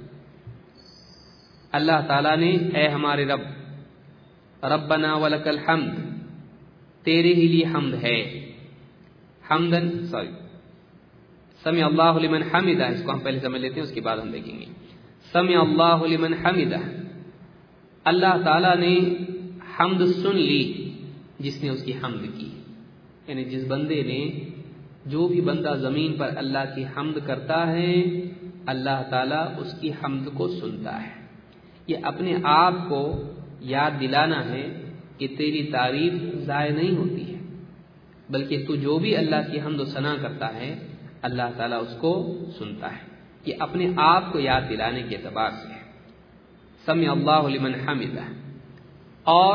اللہ تعالیٰ نے اے ہمارے رب، ربنا ولک الحمد، تیرے ہی لیے حمد ہے، حمدن سمع اللہ لمن حمدہ، اس کو ہم پہلے سمجھ لیتے ہیں، اس کے بعد ہم دیکھیں گے۔ سمع اللہ لمن حمدہ، اللہ تعالیٰ نے حمد سن لی جس نے اس کی حمد کی، یعنی جس بندے نے، جو بھی بندہ زمین پر اللہ کی حمد کرتا ہے، اللہ تعالیٰ اس کی حمد کو سنتا ہے۔ یہ اپنے آپ کو یاد دلانا ہے کہ تیری تعریف ضائع نہیں ہوتی ہے، بلکہ تو جو بھی اللہ کی حمد و ثنا کرتا ہے، اللہ تعالیٰ اس کو سنتا ہے۔ یہ اپنے آپ کو یاد دلانے کے اعتبار سے ہے، سمع اللہ لمن حمدہ۔ اور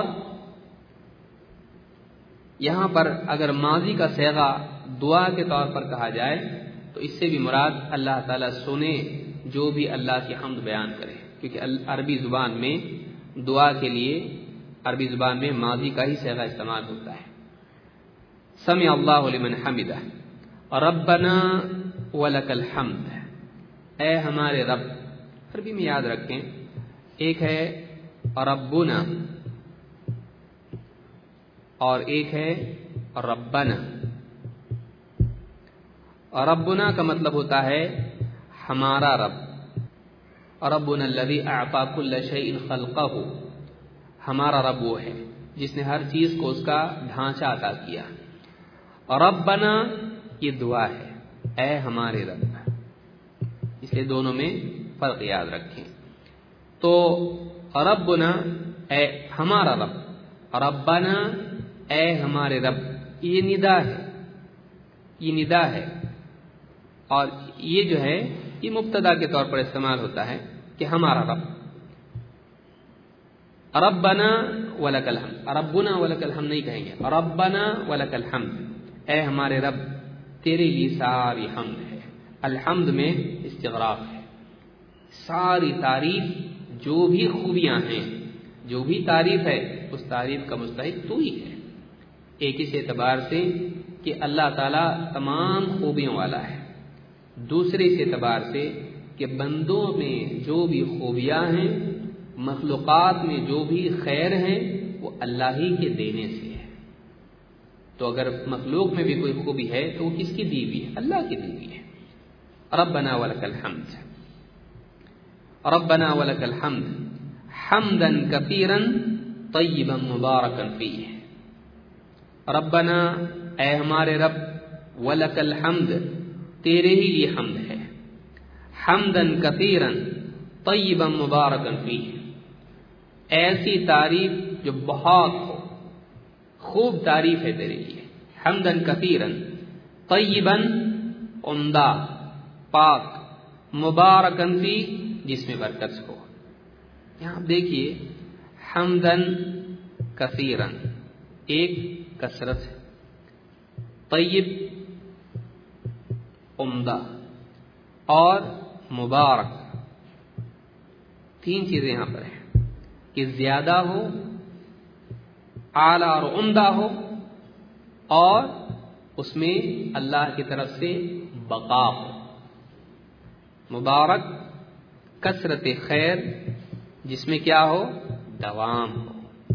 یہاں پر اگر ماضی کا صیغہ دعا کے طور پر کہا جائے تو اس سے بھی مراد اللہ تعالیٰ سنے جو بھی اللہ کی حمد بیان کرے، کیونکہ عربی زبان میں دعا کے لیے عربی زبان میں ماضی کا ہی صیغہ استعمال ہوتا ہے۔ سمع اللہ لمن حمدہ، ربنا ولک الحمد، اے ہمارے رب۔ عربی میں یاد رکھیں، ایک ہے ربنا اور ایک ہے ربنا۔ ربنا کا مطلب ہوتا ہے ہمارا رب، ربنا الذی اعطى كل شیء خلقہ، ہمارا رب وہ ہے جس نے ہر چیز کو اس کا ڈھانچہ عطا کیا۔ ربنا یہ دعا ہے، اے ہمارے رب، اس لیے دونوں میں فرق یاد رکھیں۔ تو ربنا اے ہمارا رب، ربنا اے ہمارے رب، یہ ندا ہے، یہ ندا ہے، اور یہ جو ہے یہ مبتدا کے طور پر استعمال ہوتا ہے کہ ہمارا رب۔ ربنا ولک الحمد، ربنا ولک الحمد نہیں کہیں گے، ربنا ولک الحمد، اے ہمارے رب تیرے لیے ساری حمد ہے۔ الحمد میں استغراق ہے، ساری تعریف، جو بھی خوبیاں ہیں، جو بھی تعریف ہے، اس تعریف کا مستحق تو ہی ہے۔ ایک اس اعتبار سے کہ اللہ تعالیٰ تمام خوبیوں والا ہے، دوسرے اس اعتبار سے کہ بندوں میں جو بھی خوبیاں ہیں، مخلوقات میں جو بھی خیر ہیں، وہ اللہ ہی کے دینے سے ہے۔ تو اگر مخلوق میں بھی کوئی خوبی ہے تو وہ کس کی دی ہوئی ہے؟ اللہ کی دی ہوئی ہے۔ ربنا ولک الحمد، ربنا ولک الحمد حمدا کثیرا طیبا مبارکا فیہ۔ ربنا اے ہمارے رب، ولک الحمد تیرے ہی لیے حمد ہے، حمدا کثیرا طیبا مبارکا فیہ، ایسی تعریف جو بہت ہو، خوب تعریف ہے تیرے لیے، حمدا کثیرا طیبا عمدہ، پاک، مبارکا فیہ جس میں برکت ہو۔ یہاں آپ دیکھیے حمدن کثیرا ایک کثرت ہے، طیب عمدہ اور مبارک، تین چیزیں یہاں پر ہیں کہ زیادہ ہو، اعلیٰ اور عمدہ ہو، اور اس میں اللہ کی طرف سے بقا ہو۔ مبارک کثرت خیر جس میں کیا ہو؟ دوام ہو،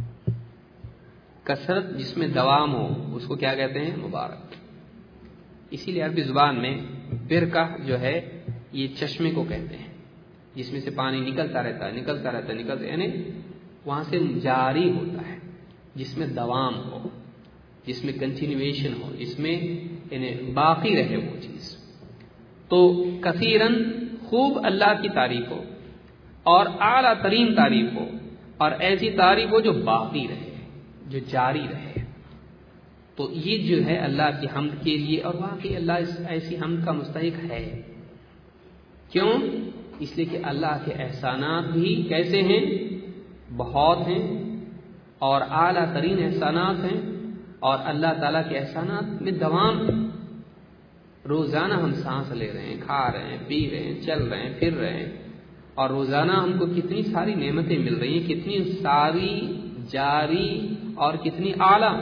کثرت جس میں دوام ہو اس کو کیا کہتے ہیں؟ مبارک۔ اسی لیے عربی زبان میں برکہ جو ہے یہ چشمے کو کہتے ہیں، جس میں سے پانی نکلتا رہتا ہے، نکلتا رہتا ہے، یعنی وہاں سے جاری ہوتا ہے، جس میں دوام ہو۔ جس میں کنٹینیویشن ہو، جس میں باقی رہے وہ چیز. تو کثیرن خوب اللہ کی تعریف ہو اور اعلیٰ ترین تعریف ہو، اور ایسی تعریف ہو جو باقی رہے، جو جاری رہے. تو یہ جو ہے اللہ کی حمد کے لیے، اور واقعی اللہ ایسی حمد کا مستحق ہے. کیوں؟ اس لیے کہ اللہ کے احسانات بھی کیسے ہیں؟ بہت ہیں، اور اعلیٰ ترین احسانات ہیں، اور اللہ تعالیٰ کے احسانات میں دوام ہے. روزانہ ہم سانس لے رہے ہیں، کھا رہے ہیں، پی رہے ہیں، چل رہے ہیں، پھر رہے ہیں، اور روزانہ ہم کو کتنی ساری نعمتیں مل رہی ہیں، کتنی ساری جاری اور کتنی اعلیٰ.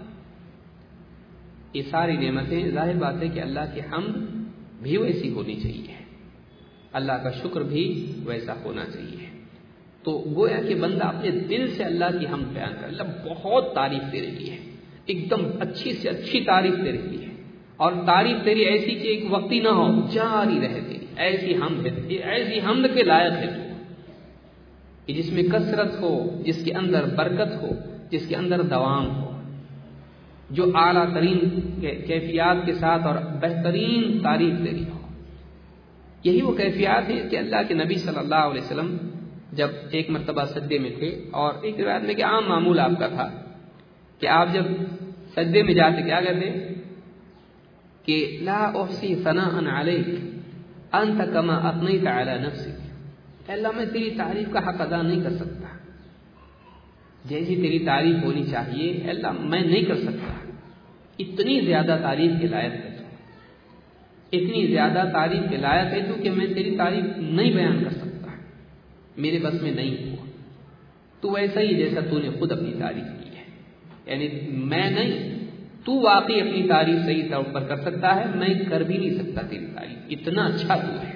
یہ ساری نعمتیں، ظاہر بات ہے کہ اللہ کی حمد بھی ویسی ہونی چاہیے، اللہ کا شکر بھی ویسا ہونا چاہیے. تو گویا کہ بندہ اپنے دل سے اللہ کی حمد بیان کرے، اللہ بہت تعریف تیرے لیے ہے، ایک دم اچھی سے اچھی تعریف تیرے لیے ہے، اور تعریف تیری ایسی کہ ایک وقتی نہ ہو، جاری رہے تیری. ایسی حمد ہے، ایسی حمد کے لائق ہے تو کہ جس میں کثرت ہو، جس کے اندر برکت ہو، جس کے اندر دوام ہو، جو اعلیٰ ترین کیفیات کے ساتھ اور بہترین تعریف تیری ہو. یہی وہ کیفیات ہیں کہ اللہ کے نبی صلی اللہ علیہ وسلم جب ایک مرتبہ سجدے میں تھے، اور ایک روایت میں کہ عام معمول آپ کا تھا کہ آپ جب سجدے میں جاتے کیا کہتے کہ لا احصی ثناء علیک انت کما اثنیت علی نفسک. اللہ میں تیری تعریف کا حق ادا نہیں کر سکتا، جیسی تیری تعریف ہونی چاہیے اللہ میں نہیں کر سکتا. اتنی زیادہ تعریف کے لائق ہے تو، اتنی زیادہ تعریف کے لائق ہے تو کہ میں تیری تعریف نہیں بیان کر سکتا، میرے بس میں نہیں ہوا. تو ویسا ہی جیسا تو نے خود اپنی تعریف کی ہے، یعنی میں نہیں، تو واقعی اپنی تعریف صحیح طور پر کر سکتا ہے، میں کر بھی نہیں سکتا تیری تعریف، اتنا اچھا تو ہے.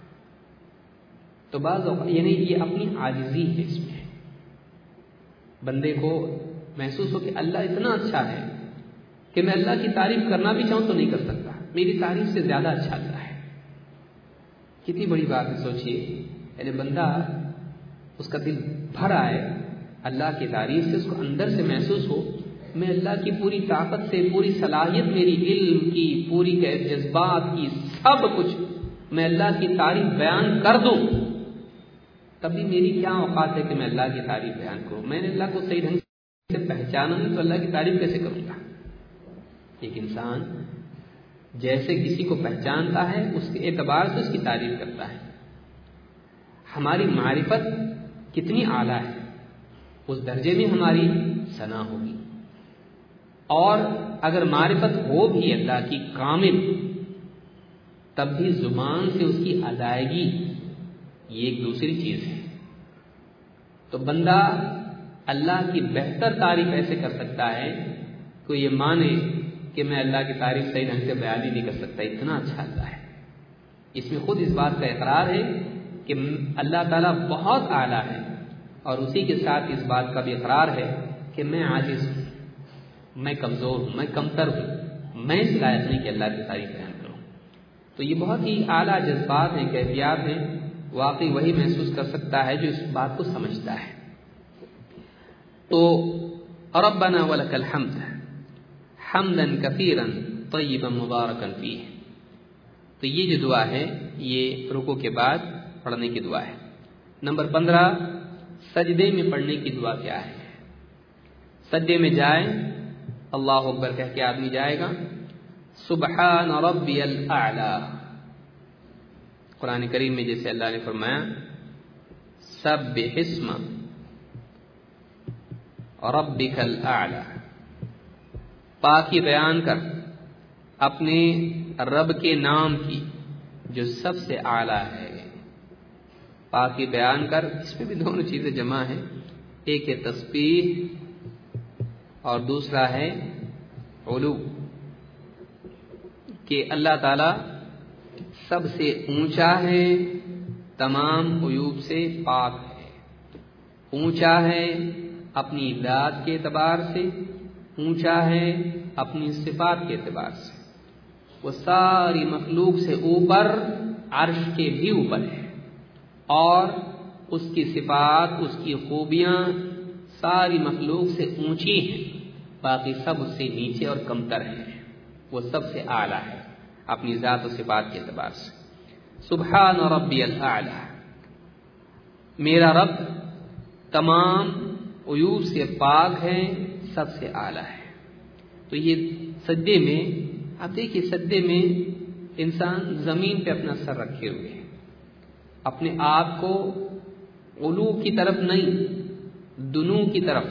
تو بعض اوقات یعنی یہ اپنی عاجزی ہے، اس میں بندے کو محسوس ہو کہ اللہ اتنا اچھا ہے کہ میں اللہ کی تعریف کرنا بھی چاہوں تو نہیں کر سکتا، میری تعریف سے زیادہ اچھا اللہ ہے. کتنی بڑی بات ہے سوچئے، یعنی بندہ اس کا دل بھر آئے اللہ کی تعریف سے، اس کو اندر سے محسوس ہو میں اللہ کی پوری طاقت سے، پوری صلاحیت میری علم کی، پوری جذبات کی، سب کچھ میں اللہ کی تعریف بیان کر دوں، تبھی میری کیا اوقات ہے کہ میں اللہ کی تعریف بیان کروں. میں نے اللہ کو صحیح ڈھنگ سے پہچانا نہیں تو اللہ کی تعریف کیسے کروں گا. ایک انسان جیسے کسی کو پہچانتا ہے اس کے اعتبار سے اس کی تعریف کرتا ہے. ہماری معرفت کتنی اعلیٰ ہے اس درجے میں ہماری ثنا ہوگی، اور اگر معرفت ہو بھی اللہ کی کامل تب بھی زبان سے اس کی ادائیگی یہ ایک دوسری چیز ہے. تو بندہ اللہ کی بہتر تعریف ایسے کر سکتا ہے کہ یہ مانے کہ میں اللہ کی تعریف صحیح ڈھنگ سے بیان ہی نہیں کر سکتا، اتنا اچھا اللہ ہے. اس میں خود اس بات کا اقرار ہے کہ اللہ تعالیٰ بہت اعلیٰ ہے، اور اسی کے ساتھ اس بات کا بھی اقرار ہے کہ میں عاجز ہوں، میں کمزور ہوں، میں کمتر ہوں، میں اس لائق نہیں کہ اللہ کی تعریف بیان کروں. تو یہ بہت ہی اعلیٰ جذبات ہیں، کیفیات ہیں، واقعی وہی محسوس کر سکتا ہے جو اس بات کو سمجھتا ہے. تو ربنا ولک الحمد حمدا کثیرا طیبا مبارکا فیہ. تو یہ جو دعا ہے یہ رکوع کے بعد پڑھنے کی دعا ہے. نمبر 15 سجدے میں پڑھنے کی دعا کیا ہے؟ سجدے میں جائے اللہ اکبر کہہ کے آدمی جائے گا، سبحان ربی الاعلی. قرآن کریم میں جیسے اللہ نے فرمایا سبح اسم ربک الاعلی، پاکی بیان کر اپنے رب کے نام کی جو سب سے اعلیٰ ہے. پاکی بیان کر، اس میں بھی دونوں چیزیں جمع ہیں، ایک ہے تسبیح اور دوسرا ہے علو، کہ اللہ تعالی سب سے اونچا ہے، تمام عیوب سے پاک ہے. اونچا ہے اپنی ذات کے اعتبار سے، اونچا ہے اپنی صفات کے اعتبار سے. وہ ساری مخلوق سے اوپر، عرش کے بھی اوپر ہے، اور اس کی صفات، اس کی خوبیاں ساری مخلوق سے اونچی ہیں. باقی سب اس سے نیچے اور کمتر ہیں، وہ سب سے اعلیٰ ہے اپنی ذات و صفات کے اعتبار سے۔ سبحان ربی الاعلی، میرا رب تمام عیوب سے پاک ہے، سب سے اعلیٰ ہے۔ تو یہ سجدے میں آپ دیکھیے، سجدے میں انسان زمین پہ اپنا سر رکھے ہوئے ہے، اپنے آپ کو علو کی طرف نہیں، دنو کی طرف،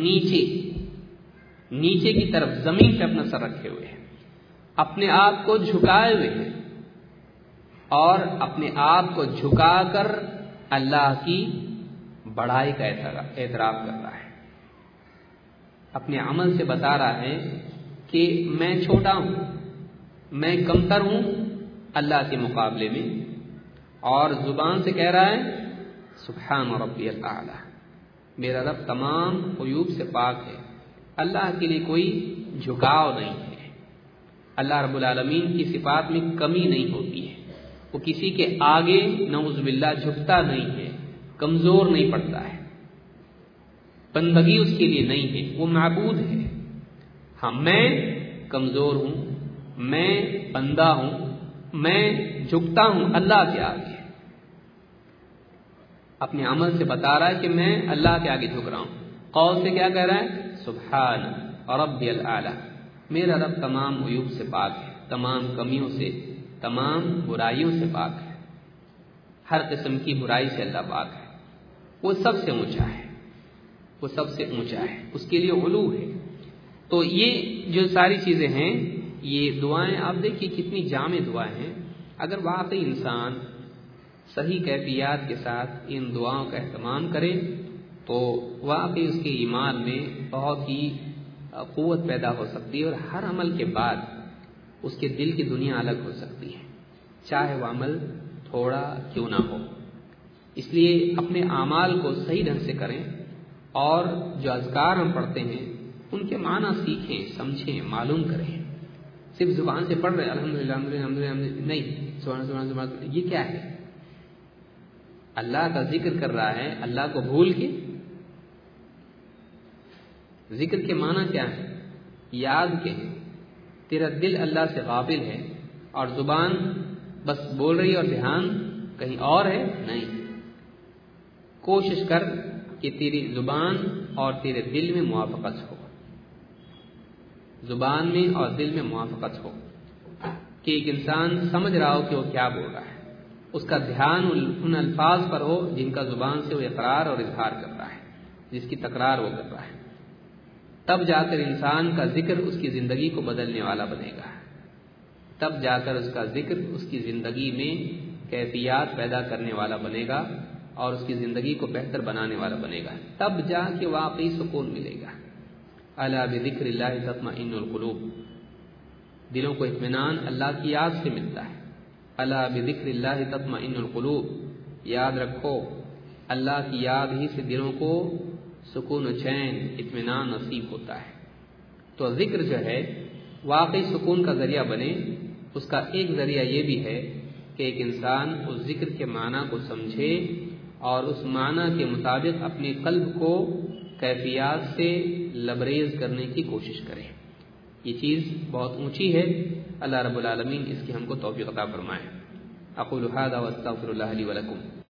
نیچے کی طرف زمین پہ اپنا سر رکھے ہوئے ہیں، اپنے آپ کو جھکائے ہوئے ہیں اور اپنے آپ کو جھکا کر اللہ کی بڑائی کا اعتراف کر رہا ہے، اپنے عمل سے بتا رہا ہے کہ میں چھوٹا ہوں، میں کمتر ہوں اللہ کے مقابلے میں، اور زبان سے کہہ رہا ہے سبحان ربی الاعلی، میرا رب تمام عیوب سے پاک ہے۔ اللہ کے لیے کوئی جھکاؤ نہیں ہے، اللہ رب العالمین کی صفات میں کمی نہیں ہوتی ہے، وہ کسی کے آگے نعوذ باللہ جھکتا نہیں ہے، کمزور نہیں پڑتا ہے، بندگی اس کے لیے نہیں ہے، وہ معبود ہے۔ ہاں میں کمزور ہوں، میں بندہ ہوں، میں جھکتا ہوں اللہ کے آگے، اپنے عمل سے بتا رہا ہے کہ میں اللہ کے آگے جھک رہا ہوں، قول سے کیا کہہ رہا ہے سبحان ربی الاعلی، میرا رب تمام عیوب سے پاک ہے، تمام کمیوں سے، تمام برائیوں سے پاک ہے، ہر قسم کی برائی سے اللہ پاک ہے، وہ سب سے اونچا ہے، وہ سب سے اونچا ہے، اس کے لیے علو ہے۔ تو یہ جو ساری چیزیں ہیں، یہ دعائیں آپ دیکھیے کتنی جامع دعائیں ہیں، اگر واقعی انسان صحیح کیفیات کے ساتھ ان دعاؤں کا اہتمام کرے تو واقعی اس کے ایمان میں بہت ہی قوت پیدا ہو سکتی ہے، اور ہر عمل کے بعد اس کے دل کی دنیا الگ ہو سکتی ہے، چاہے وہ عمل تھوڑا کیوں نہ ہو۔ اس لیے اپنے اعمال کو صحیح ڈھنگ سے کریں، اور جو اذکار ہم پڑھتے ہیں ان کے معنی سیکھیں، سمجھیں، معلوم کریں۔ صرف زبان سے پڑھ رہے الحمدللہ الحمدللہ نہیں، سبحان سبحان یہ کیا ہے؟ اللہ کا ذکر کر رہا ہے اللہ کو بھول کے؟ ذکر کے معنی کیا ہے؟ یاد کے ہیں، تیرا دل اللہ سے غافل ہے اور زبان بس بول رہی ہے اور دھیان کہیں اور ہے؟ نہیں، کوشش کر کہ تیری زبان اور تیرے دل میں موافقت ہو، زبان میں اور دل میں موافقت ہو، کہ ایک انسان سمجھ رہا ہو کہ وہ کیا بول رہا ہے، اس کا دھیان ان الفاظ پر ہو جن کا زبان سے وہ اقرار اور اظہار کر رہا ہے، جس کی تکرار وہ کر رہا ہے، تب جا کر انسان کا ذکر اس کی زندگی کو بدلنے والا بنے گا، تب جا کر اس کا ذکر اس کی زندگی میں کیفیات پیدا کرنے والا بنے گا اور اس کی زندگی کو بہتر بنانے والا بنے گا، تب جا کے واقعی سکون ملے گا۔ الا بذکر اللہ تطمئن القلوب، دلوں کو اطمینان اللہ کی یاد سے ملتا ہے۔ الا بذکر اللہ تطمئن القلوب، یاد رکھو اللہ کی یاد ہی سے دلوں کو سکون و چین، اطمینان نصیب ہوتا ہے۔ تو ذکر جو ہے واقعی سکون کا ذریعہ بنے، اس کا ایک ذریعہ یہ بھی ہے کہ ایک انسان اس ذکر کے معنی کو سمجھے اور اس معنی کے مطابق اپنے قلب کو کیفیات سے لبریز کرنے کی کوشش کرے۔ یہ چیز بہت اونچی ہے، اللہ رب العالمین اس کی ہم کو توفیق عطا فرمائے۔ اقول هذا واستغفر الله لي ولكم۔